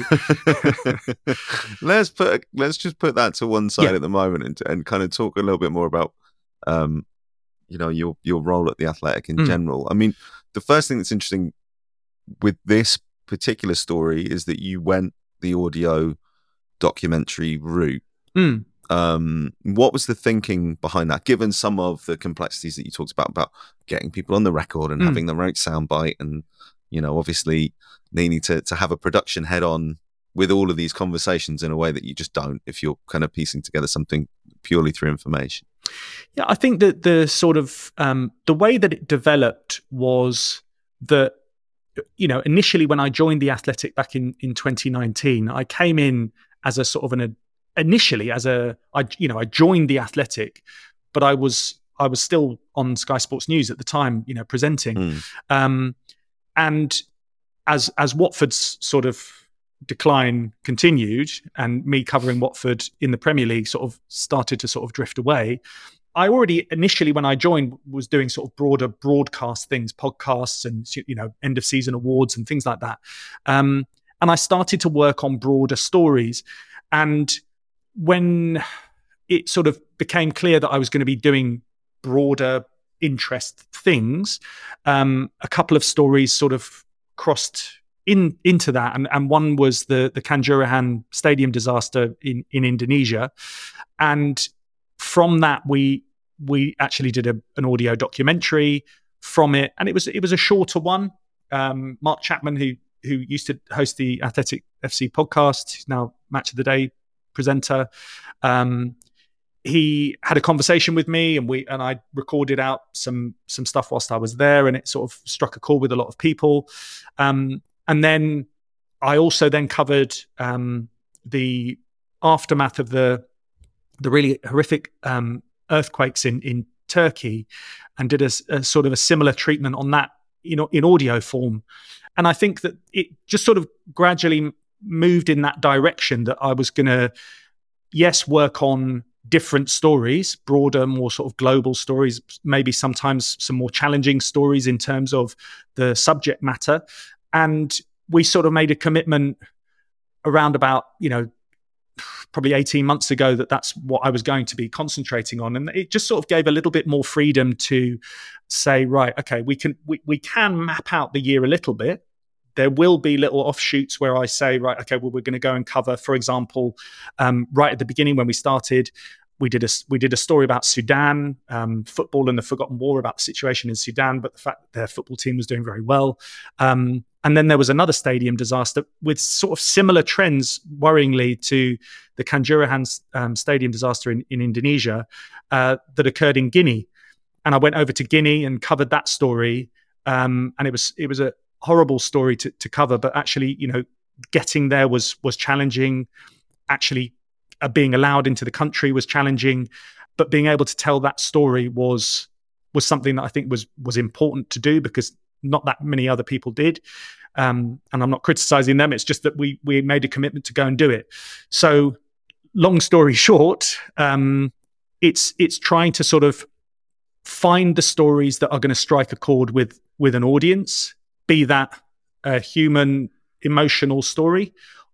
let's put let's just put that to one side yeah. at the moment, and and kind of talk a little bit more about, um, you know, your your role at the Athletic in mm. general. I mean, the first thing that's interesting with this particular story is that you went the audio documentary route. Mm. Um, what was the thinking behind that, given some of the complexities that you talked about, about getting people on the record and mm. having the right soundbite, and, you know, obviously needing to, to have a production head on with all of these conversations in a way that you just don't if you're kind of piecing together something purely through information? Yeah, I think that the sort of um, the way that it developed was that, you know, initially when I joined the Athletic back in, in twenty nineteen, I came in as a sort of an initially as a I you know I joined the Athletic, but I was I was still on Sky Sports News at the time, you know, presenting, mm. um, and as as Watford's sort of decline continued and me covering Watford in the Premier League sort of started to sort of drift away, I already initially when I joined was doing sort of broader broadcast things, podcasts and, you know, end of season awards and things like that. Um, and I started to work on broader stories. And when it sort of became clear that I was going to be doing broader interest things, um, a couple of stories sort of crossed in into that, and, and one was the the Kanjuruhan Stadium disaster in, in Indonesia, and from that we we actually did a, an audio documentary from it, and it was it was a shorter one. Um, Mark Chapman, who who used to host the Athletic F C podcast, he's now Match of the Day presenter. Um, he had a conversation with me, and we and I recorded out some some stuff whilst I was there, and it sort of struck a chord with a lot of people. Um, and then I also then covered um, the aftermath of the the really horrific um, earthquakes in in Turkey, and did a, a sort of a similar treatment on that, you know, in audio form. And I think that it just sort of gradually moved in that direction, that I was going to, yes, work on different stories, broader, more sort of global stories, maybe sometimes some more challenging stories in terms of the subject matter. And we sort of made a commitment around about, you know, probably eighteen months ago that that's what I was going to be concentrating on. And it just sort of gave a little bit more freedom to say, right, okay, we can we, we can map out the year a little bit. There will be little offshoots where I say, right, okay, well, we're going to go and cover, for example, um, right at the beginning when we started, we did a we did a story about Sudan, um, football and the forgotten war, about the situation in Sudan, but the fact that their football team was doing very well. Um, and then there was another stadium disaster with sort of similar trends, worryingly, to the Kanjuruhan um, stadium disaster in, in Indonesia uh, that occurred in Guinea. And I went over to Guinea and covered that story. Um, and it was it was a horrible story to, to cover, but actually, you know, getting there was was challenging. Actually, uh, being allowed into the country was challenging, but being able to tell that story was was something that I think was was important to do, because not that many other people did. Um, and I'm not criticizing them. It's just that we we made a commitment to go and do it. So, long story short, um, it's it's trying to sort of find the stories that are going to strike a chord with with an audience, be that a human emotional story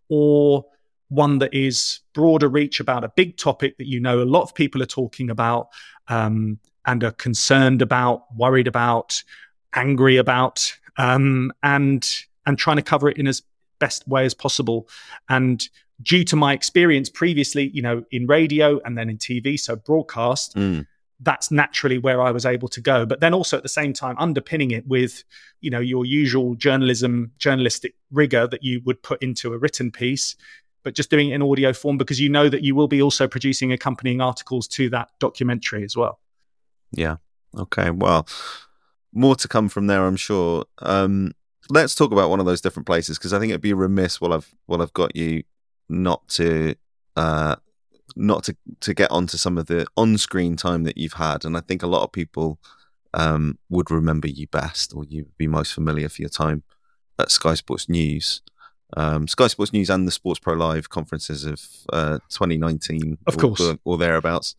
or one that is broader reach about a big topic that, you know, a lot of people are talking about um, and are concerned about, worried about, angry about, um, and and trying to cover it in as best way as possible. And due to my experience previously, you know, in radio and then in T V, so broadcast, mm. that's naturally where I was able to go. But then also at the same time, underpinning it with, you know, your usual journalism, journalistic rigor that you would put into a written piece, but just doing it in audio form, because you know that you will be also producing accompanying articles to that documentary as well. Yeah. Okay. Well, more to come from there, I'm sure. Um, let's talk about one of those different places, because I think it'd be remiss while I've while I've got you not to uh, not to to get onto some of the on-screen time that you've had. And I think a lot of people um, would remember you best, or you'd be most familiar for your time at Sky Sports News. Um, Sky Sports News and the Sports Pro Live conferences of uh, twenty nineteen, of course, or, or thereabouts.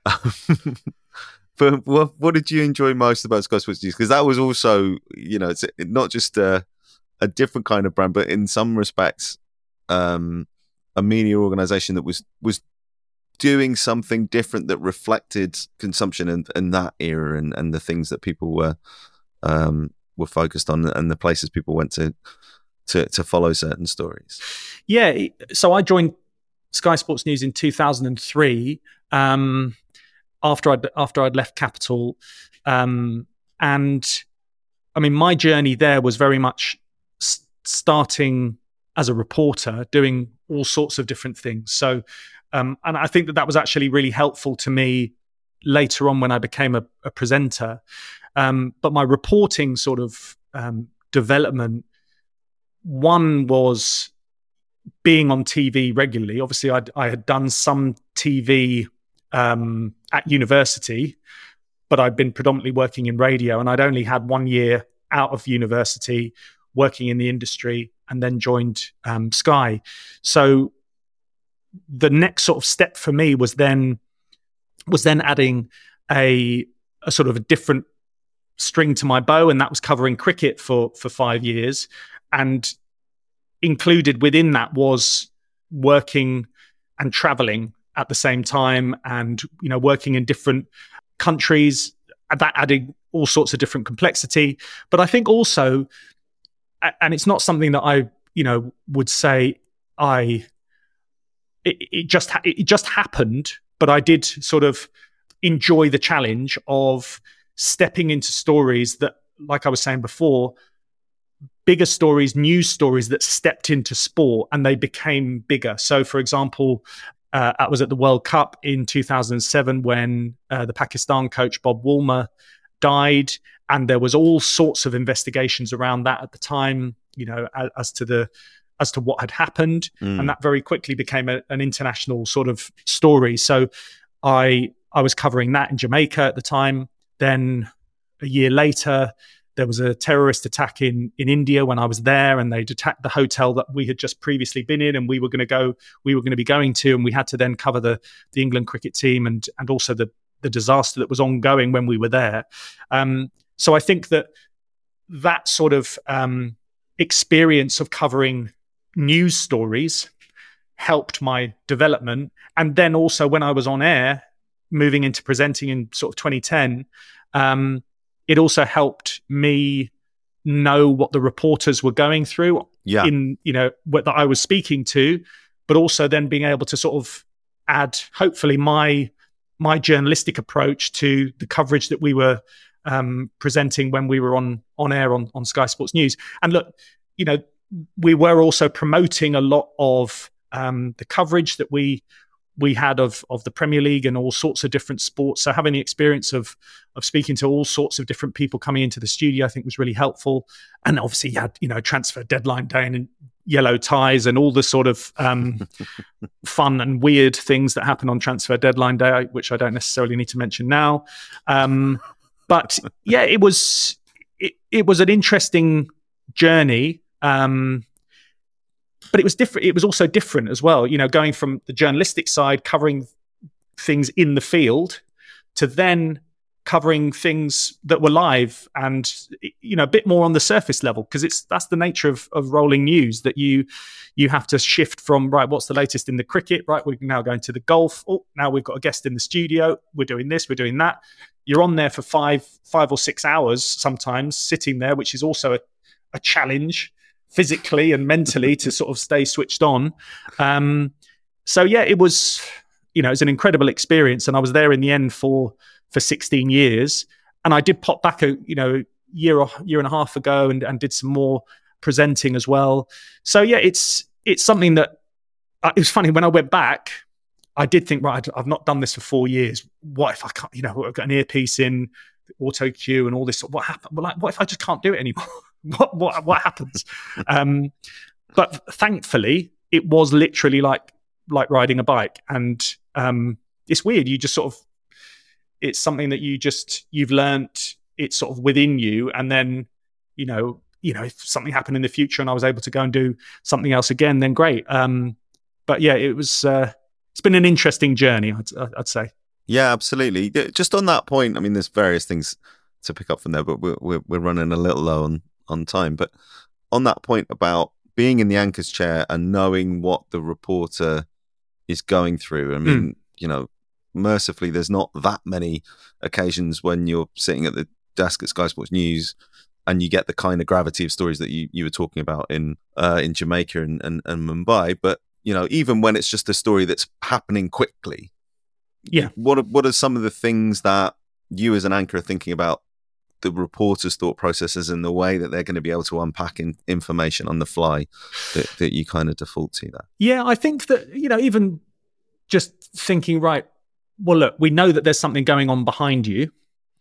But what, what did you enjoy most about Sky Sports News? Because that was also, you know, it's not just a, a different kind of brand, but in some respects, um, a media organisation that was was doing something different that reflected consumption in, in that era, and, and the things that people were um, were focused on, and the places people went to to to follow certain stories. Yeah, so I joined Sky Sports News in two thousand three. Um, after I'd after I'd left Capital, um, and I mean, my journey there was very much s- starting as a reporter, doing all sorts of different things. So, um, and I think that that was actually really helpful to me later on when I became a, a presenter. Um, but my reporting sort of um, development, one was being on T V regularly. Obviously, I'd, I had done some T V um, at university, but I'd been predominantly working in radio, and I'd only had one year out of university working in the industry, and then joined um, Sky. So the next sort of step for me was then was then adding a, a sort of a different string to my bow, and that was covering cricket for for five years. And included within that was working and traveling at the same time, and you know, working in different countries. That added all sorts of different complexity. But I think also, and it's not something that I, you know, would say I. It, it just it just happened, but I did sort of enjoy the challenge of stepping into stories that, like I was saying before, bigger stories, news stories that stepped into sport and they became bigger. So, for example, uh, I was at the World Cup in two thousand seven when uh, the Pakistan coach Bob Woolmer died, and there was all sorts of investigations around that at the time, you know, as, as to the as to what had happened, mm. and that very quickly became a, an international sort of story. So, I I was covering that in Jamaica at the time. Then a year later, there was a terrorist attack in, in India when I was there, and they'd attacked the hotel that we had just previously been in, and we were going to go, we were going to be going to, and we had to then cover the the England cricket team and and also the the disaster that was ongoing when we were there. Um, so I think that that sort of um, experience of covering news stories helped my development, and then also when I was on air, moving into presenting in sort of twenty ten. Um, It also helped me know what the reporters were going through yeah. in, you know, what that I was speaking to, but also then being able to sort of add, hopefully, my my journalistic approach to the coverage that we were um, presenting when we were on on air on, on Sky Sports News. And look, you know, we were also promoting a lot of um, the coverage that we we had of of the Premier League and all sorts of different sports. So having the experience of of speaking to all sorts of different people coming into the studio, I think was really helpful. And obviously you had, you know, transfer deadline day and yellow ties and all the sort of um, fun and weird things that happen on transfer deadline day, which I don't necessarily need to mention now. Um, but yeah, it was, it, it was an interesting journey. Um, But it was different. It was also different as well, you know, going from the journalistic side, covering things in the field, to then covering things that were live and, you know, a bit more on the surface level, because it's that's the nature of of rolling news, that you you have to shift from, right, what's the latest in the cricket? Right, we're now going to the golf. Oh, now we've got a guest in the studio. We're doing this. We're doing that. You're on there for five five or six hours sometimes, sitting there, which is also a, a challenge, physically and mentally, to sort of stay switched on. Um, so yeah, it was, you know, it was an incredible experience, and I was there in the end for for sixteen years. And I did pop back a, you know, year or year and a half ago and, and did some more presenting as well. So yeah, it's it's something that uh, it was funny when I went back. I did think, right, I've not done this for four years. What if I can't? You know, I've got an earpiece in, auto cue, and all this. What happened? Well, like, what if I just can't do it anymore? What what what happens? um, but thankfully, it was literally like like riding a bike, and um, it's weird. You just sort of, it's something that you just you've learnt. It's sort of within you, and then you know you know if something happened in the future and I was able to go and do something else again, then great. Um, but yeah, it was. Uh, it's been an interesting journey, I'd, I'd say. Yeah, absolutely. Just on that point, I mean, there's various things to pick up from there, but we're we're, we're running a little low on. on time. But on that point about being in the anchor's chair and knowing what the reporter is going through, I mean, mm. you know, mercifully, there's not that many occasions when you're sitting at the desk at Sky Sports News and you get the kind of gravity of stories that you, you were talking about in uh, in Jamaica and, and, and Mumbai. But, you know, even when it's just a story that's happening quickly, yeah, what are, what are some of the things that you as an anchor are thinking about the reporters' thought processes and the way that they're going to be able to unpack in, information on the fly that, that you kind of default to there? Yeah, I think that, you know, even just thinking, right, well, look, we know that there's something going on behind you,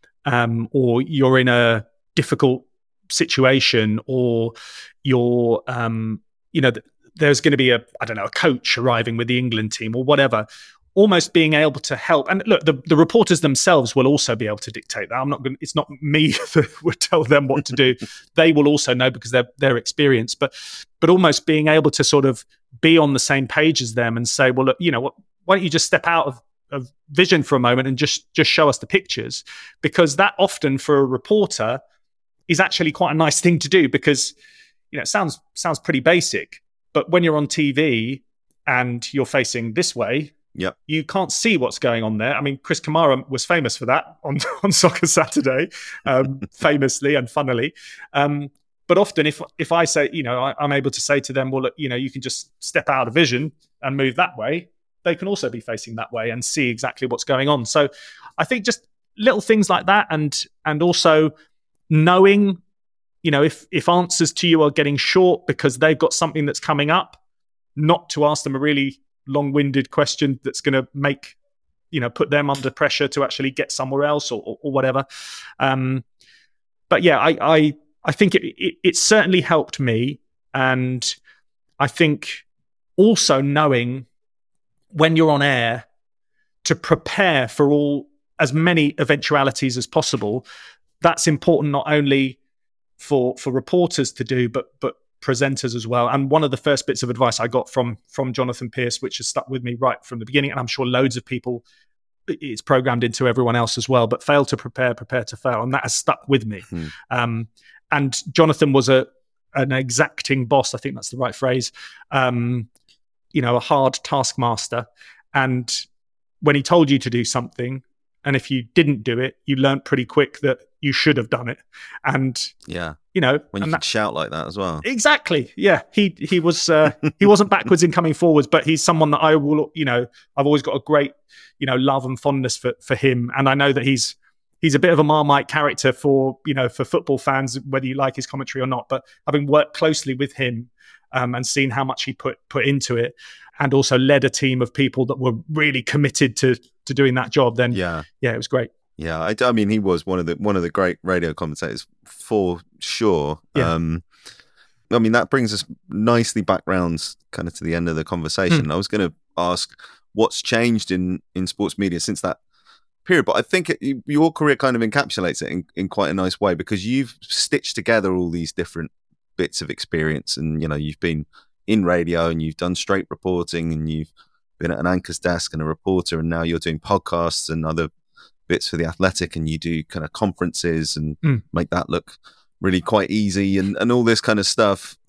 um, or you're in a difficult situation, or you're, um, you know, there's going to be a, I don't know, a coach arriving with the England team or whatever. Almost being able to help, and look, the, the reporters themselves will also be able to dictate that. I'm not going. It's not me that would tell them what to do. They will also know because they're they're experienced. But but almost being able to sort of be on the same page as them and say, well, look, you know what? Why don't you just step out of, of vision for a moment and just just show us the pictures? Because that often for a reporter is actually quite a nice thing to do, because you know it sounds sounds pretty basic. But when you're on T V and you're facing this way, yep. you can't see what's going on there. I mean, Chris Kamara was famous for that on, on Soccer Saturday, um, famously and funnily. Um, but often if if I say, you know, I, I'm able to say to them, well, look, you know, you can just step out of vision and move that way. They can also be facing that way and see exactly what's going on. So I think just little things like that, and and also knowing, you know, if if answers to you are getting short because they've got something that's coming up, not to ask them a really long-winded question that's going to make, you know, put them under pressure to actually get somewhere else or, or, or whatever. Um, but yeah, I I, I think it, it it certainly helped me, and I think also knowing when you're on air to prepare for all as many eventualities as possible. That's important not only for for reporters to do, but but presenters as well. And one of the first bits of advice I got from from Jonathan Pearce, which has stuck with me right from the beginning, and I'm sure loads of people, it's programmed into everyone else as well, but fail to prepare, prepare to fail. And that has stuck with me. Mm. Um, and Jonathan was a an exacting boss, I think that's the right phrase, um, you know, a hard taskmaster. And when he told you to do something, and if you didn't do it, you learned pretty quick that you should have done it. And yeah, you know, when you can shout like that as well. Exactly. Yeah, he he was uh, he wasn't backwards in coming forwards, but he's someone that I will, you know, I've always got a great, you know, love and fondness for for him. And I know that he's he's a bit of a Marmite character for, you know, for football fans, whether you like his commentary or not. But having worked closely with him um, and seen how much he put put into it, and also led a team of people that were really committed to to doing that job, then yeah, yeah, it was great. Yeah, I, I mean, he was one of the one of the great radio commentators for sure. Yeah. Um, I mean, that brings us nicely back round kind of to the end of the conversation. Mm. I was going to ask what's changed in, in sports media since that period, but I think it, your career kind of encapsulates it in, in quite a nice way, because you've stitched together all these different bits of experience, and you know, you've been in radio and you've done straight reporting, and you've been at an anchor's desk and a reporter, and now you're doing podcasts and other bits for The Athletic, and you do kind of conferences and mm. make that look really quite easy and, and all this kind of stuff.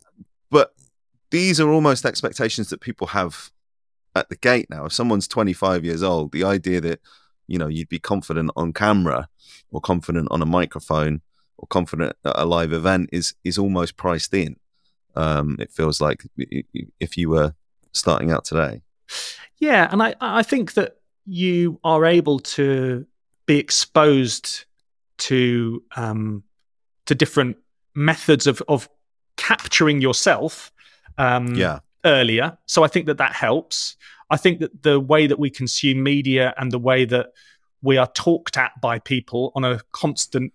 But these are almost expectations that people have at the gate now. If someone's twenty-five years old, the idea that, you know, you'd be confident on camera or confident on a microphone or confident at a live event is is almost priced in. Um, it feels like if you were starting out today. Yeah, and I, I think that you are able to be exposed to um, to different methods of of capturing yourself um, yeah. earlier. So I think that that helps. I think that the way that we consume media and the way that we are talked at by people on a constant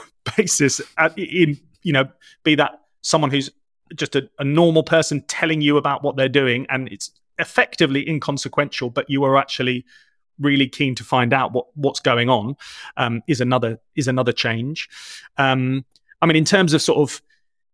basis, at, in you know, be that someone who's just a, a normal person telling you about what they're doing, and it's effectively inconsequential, but you are actually really keen to find out what what's going on, um, is another is another change. Um, I mean, in terms of sort of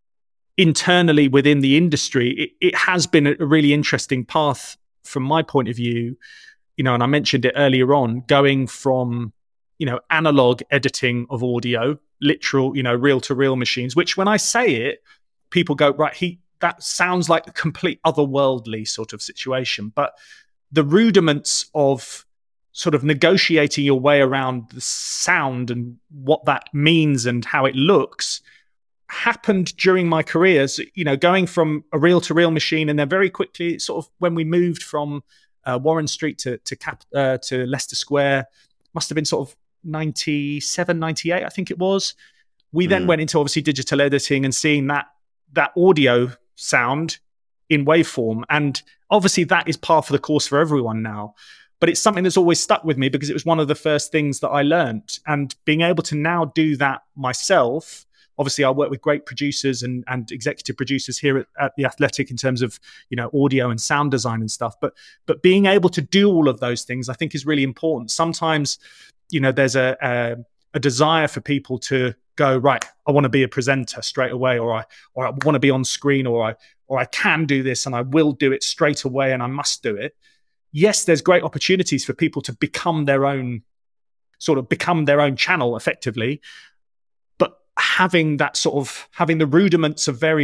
internally within the industry, it, it has been a really interesting path from my point of view. You know, and I mentioned it earlier on, going from, you know, analog editing of audio, literal, you know, reel to reel machines, which when I say it, people go, right, he that sounds like a complete otherworldly sort of situation. But the rudiments of sort of negotiating your way around the sound and what that means and how it looks happened during my career. So, you know, going from a reel-to-reel machine, and then very quickly, sort of when we moved from uh, Warren Street to to, Cap, uh, to Leicester Square, must have been sort of ninety-seven, ninety-eight, I think it was. We mm. then went into obviously digital editing and seeing that that audio sound in waveform. And obviously that is par for the course for everyone now. But it's something that's always stuck with me because it was one of the first things that I learned. And being able to now do that myself, obviously I work with great producers and, and executive producers here at, at The Athletic in terms of, you know, audio and sound design and stuff. But but being able to do all of those things, I think, is really important. Sometimes, you know, there's a, a, a desire for people to go, right, I want to be a presenter straight away, or I or I want to be on screen, or I or I can do this and I will do it straight away and I must do it. Yes, there's great opportunities for people to become their own, sort of become their own channel effectively, but having that sort of, having the rudiments of very,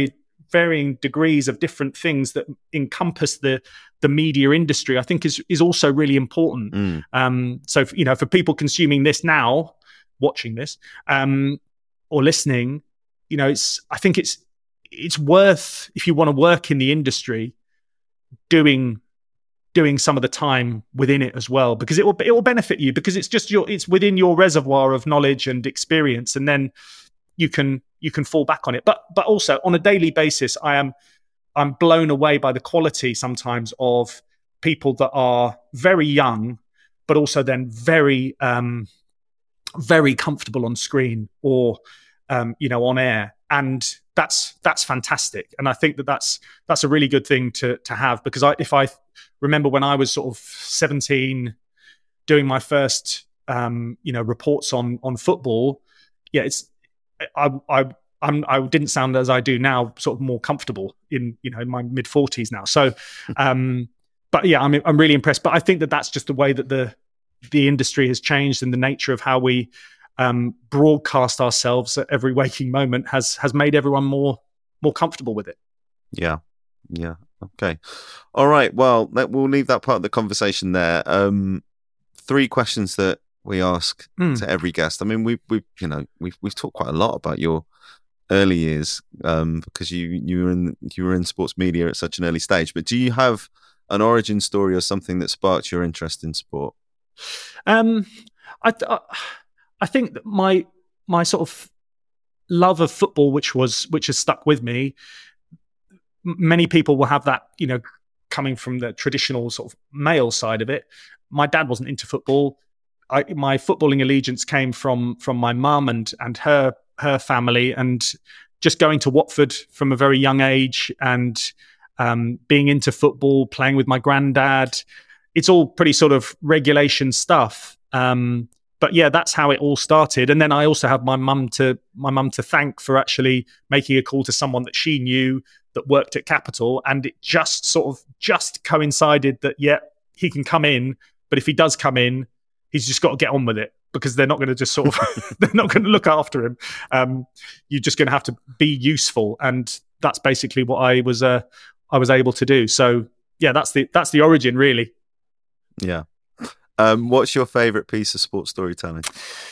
varying degrees of different things that encompass the the media industry, I think is is also really important. Mm. Um, so, you know, for people consuming this now, watching this, um, or listening, you know, it's I think it's it's worth, if you want to work in the industry, doing doing some of the time within it as well, because it will it will benefit you, because it's just your it's within your reservoir of knowledge and experience, and then you can you can fall back on it. But but also on a daily basis, I am I'm blown away by the quality sometimes of people that are very young, but also then very um, very comfortable on screen or um, you know on air, and that's that's fantastic. And I think that that's that's a really good thing to to have, because I, if I remember when I was sort of seventeen, doing my first um, you know reports on on football, yeah, it's I I I'm, I didn't sound as I do now, sort of more comfortable in you know in my mid forties now. So, um, but yeah, I'm I'm really impressed. But I think that that's just the way that the the industry has changed, and the nature of how we um, broadcast ourselves at every waking moment has has made everyone more more comfortable with it. Yeah, yeah, okay, all right. Well, let, we'll leave that part of the conversation there. Um, three questions that we ask mm. to every guest. I mean, we we you know we've we've talked quite a lot about your early years um, because you you were in you were in sports media at such an early stage. But do you have an origin story or something that sparked your interest in sport? Um, I I think that my my sort of love of football, which was which has stuck with me. Many people will have that, you know, coming from the traditional sort of male side of it. My dad wasn't into football. I, my footballing allegiance came from from my mum and and her her family, and just going to Watford from a very young age, and um, being into football, playing with my granddad. It's all pretty sort of regulation stuff. Um, but yeah, that's how it all started. And then I also have my mum to my mum to thank for actually making a call to someone that she knew that worked at Capital, and it just sort of just coincided that yeah, he can come in, but if he does come in, he's just got to get on with it, because they're not going to just sort of they're not going to look after him. Um, you're just going to have to be useful, and that's basically what I was uh, I was able to do. So yeah, that's the that's the origin, really. Yeah. Um, what's your favorite piece of sports storytelling?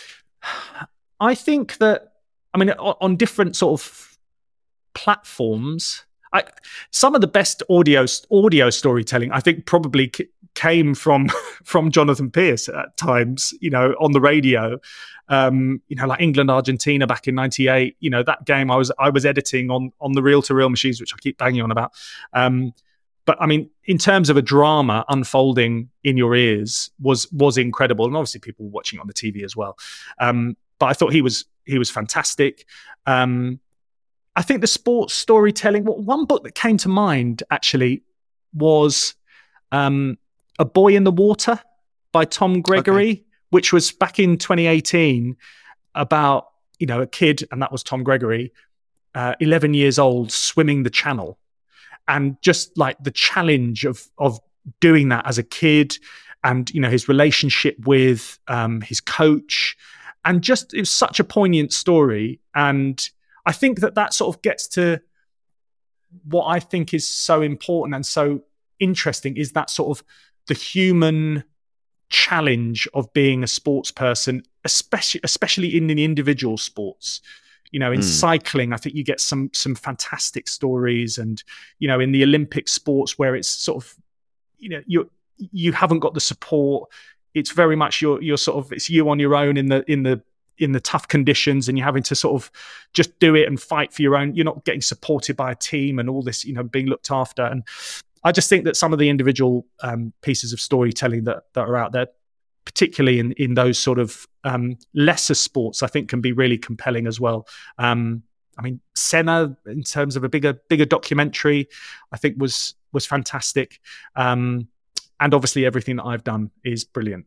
I think that I mean on, on different sort of platforms, I, some of the best audio audio storytelling I think probably c- came from from Jonathan Pearce at times, you know, on the radio. Um, you know, like England Argentina back in ninety-eight. You know, that game I was I was editing on on the reel to reel machines, which I keep banging on about. Um, but I mean, in terms of a drama unfolding in your ears, was was incredible, and obviously people were watching on the T V as well. Um, but I thought he was he was fantastic. Um, I think the sports storytelling. One book that came to mind actually was um, A Boy in the Water by Tom Gregory, okay. which was back in twenty eighteen about you know a kid, and that was Tom Gregory, uh, eleven years old, swimming the Channel, and just like the challenge of of doing that as a kid, and you know his relationship with um, his coach, and just it was such a poignant story. And I think that that sort of gets to what I think is so important and so interesting, is that sort of the human challenge of being a sports person, especially especially in the individual sports. You know, in mm. cycling, I think you get some some fantastic stories, and you know, in the Olympic sports where it's sort of, you know, you you haven't got the support. It's very much you're you're sort of it's you on your own in the in the in the tough conditions, and you're having to sort of just do it and fight for your own. You're not getting supported by a team and all this, you know, being looked after. And I just think that some of the individual um, pieces of storytelling that, that are out there, particularly in, in those sort of um, lesser sports, I think can be really compelling as well. Um, I mean, Senna, in terms of a bigger bigger documentary, I think was was fantastic. Um, and obviously everything that I've done is brilliant.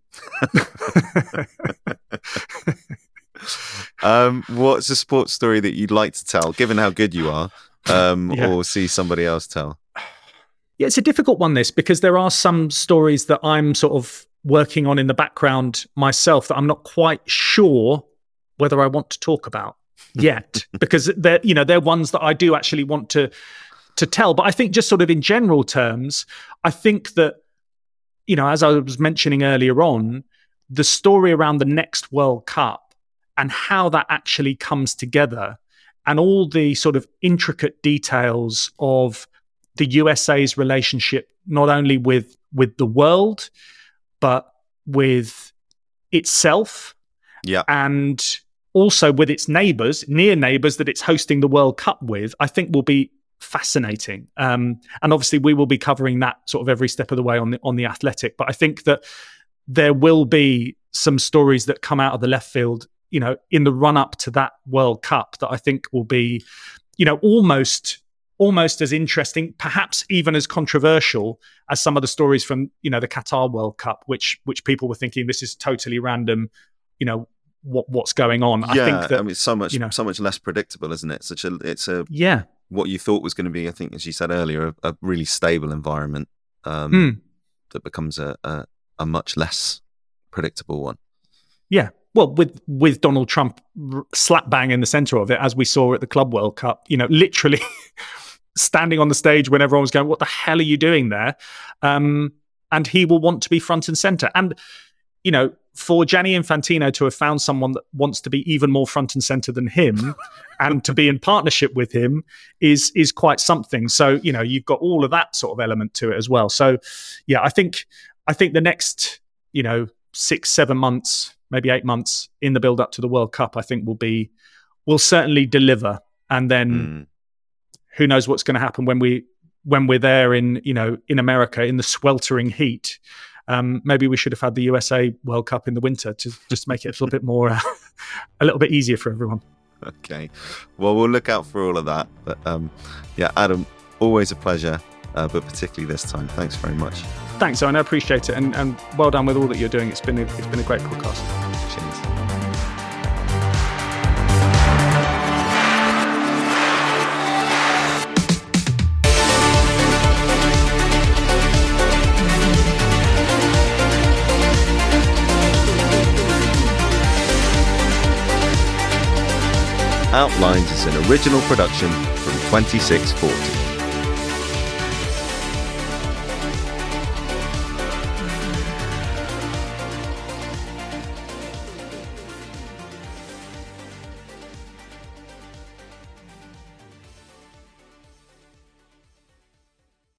um, what's a sports story that you'd like to tell, given how good you are, um, yeah. or see somebody else tell? Yeah, it's a difficult one, this, because there are some stories that I'm sort of working on in the background myself that I'm not quite sure whether I want to talk about. yet, because they're, you know, they're ones that I do actually want to to tell. But I think just sort of in general terms, I think that, you know, as I was mentioning earlier on, the story around the next World Cup and how that actually comes together, and all the sort of intricate details of the U S A's relationship, not only with with the world, but with itself, yeah, and also with its neighbours, near neighbours that it's hosting the World Cup with, I think will be fascinating. Um, and obviously we will be covering that sort of every step of the way on the on the Athletic. But I think that there will be some stories that come out of the left field, you know, in the run up to that World Cup that I think will be, you know, almost almost as interesting, perhaps even as controversial as some of the stories from, you know, the Qatar World Cup, which which people were thinking this is totally random, you know, what what's going on. Yeah, I think that, I mean, it's so much, you know, so much less predictable, isn't it? Such a, it's a, yeah, what you thought was going to be, I think, as you said earlier, a, a really stable environment um, mm. that becomes a, a a much less predictable one. Yeah, well, with with Donald Trump slap bang in the center of it, as we saw at the Club World Cup, you know, literally standing on the stage when everyone was going, "What the hell are you doing there?" Um, and he will want to be front and center. And you know, for Gianni Infantino to have found someone that wants to be even more front and center than him and to be in partnership with him is is quite something. So, you know, you've got all of that sort of element to it as well. So, yeah, I think I think the next, you know, six, seven months, maybe eight months in the build up to the World Cup, I think will be will certainly deliver. And then mm. who knows what's going to happen when we when we're there in, you know, in America in the sweltering heat. Um, maybe we should have had the U S A World Cup in the winter to just make it a little bit more, uh, a little bit easier for everyone. Okay. Well, we'll look out for all of that. But um, yeah, Adam, always a pleasure, uh, but particularly this time. Thanks very much. Thanks, Owen. I appreciate it. And, and well done with all that you're doing. It's been a, it's been a great podcast. Cheers. Outlines is an original production from twenty-six forty.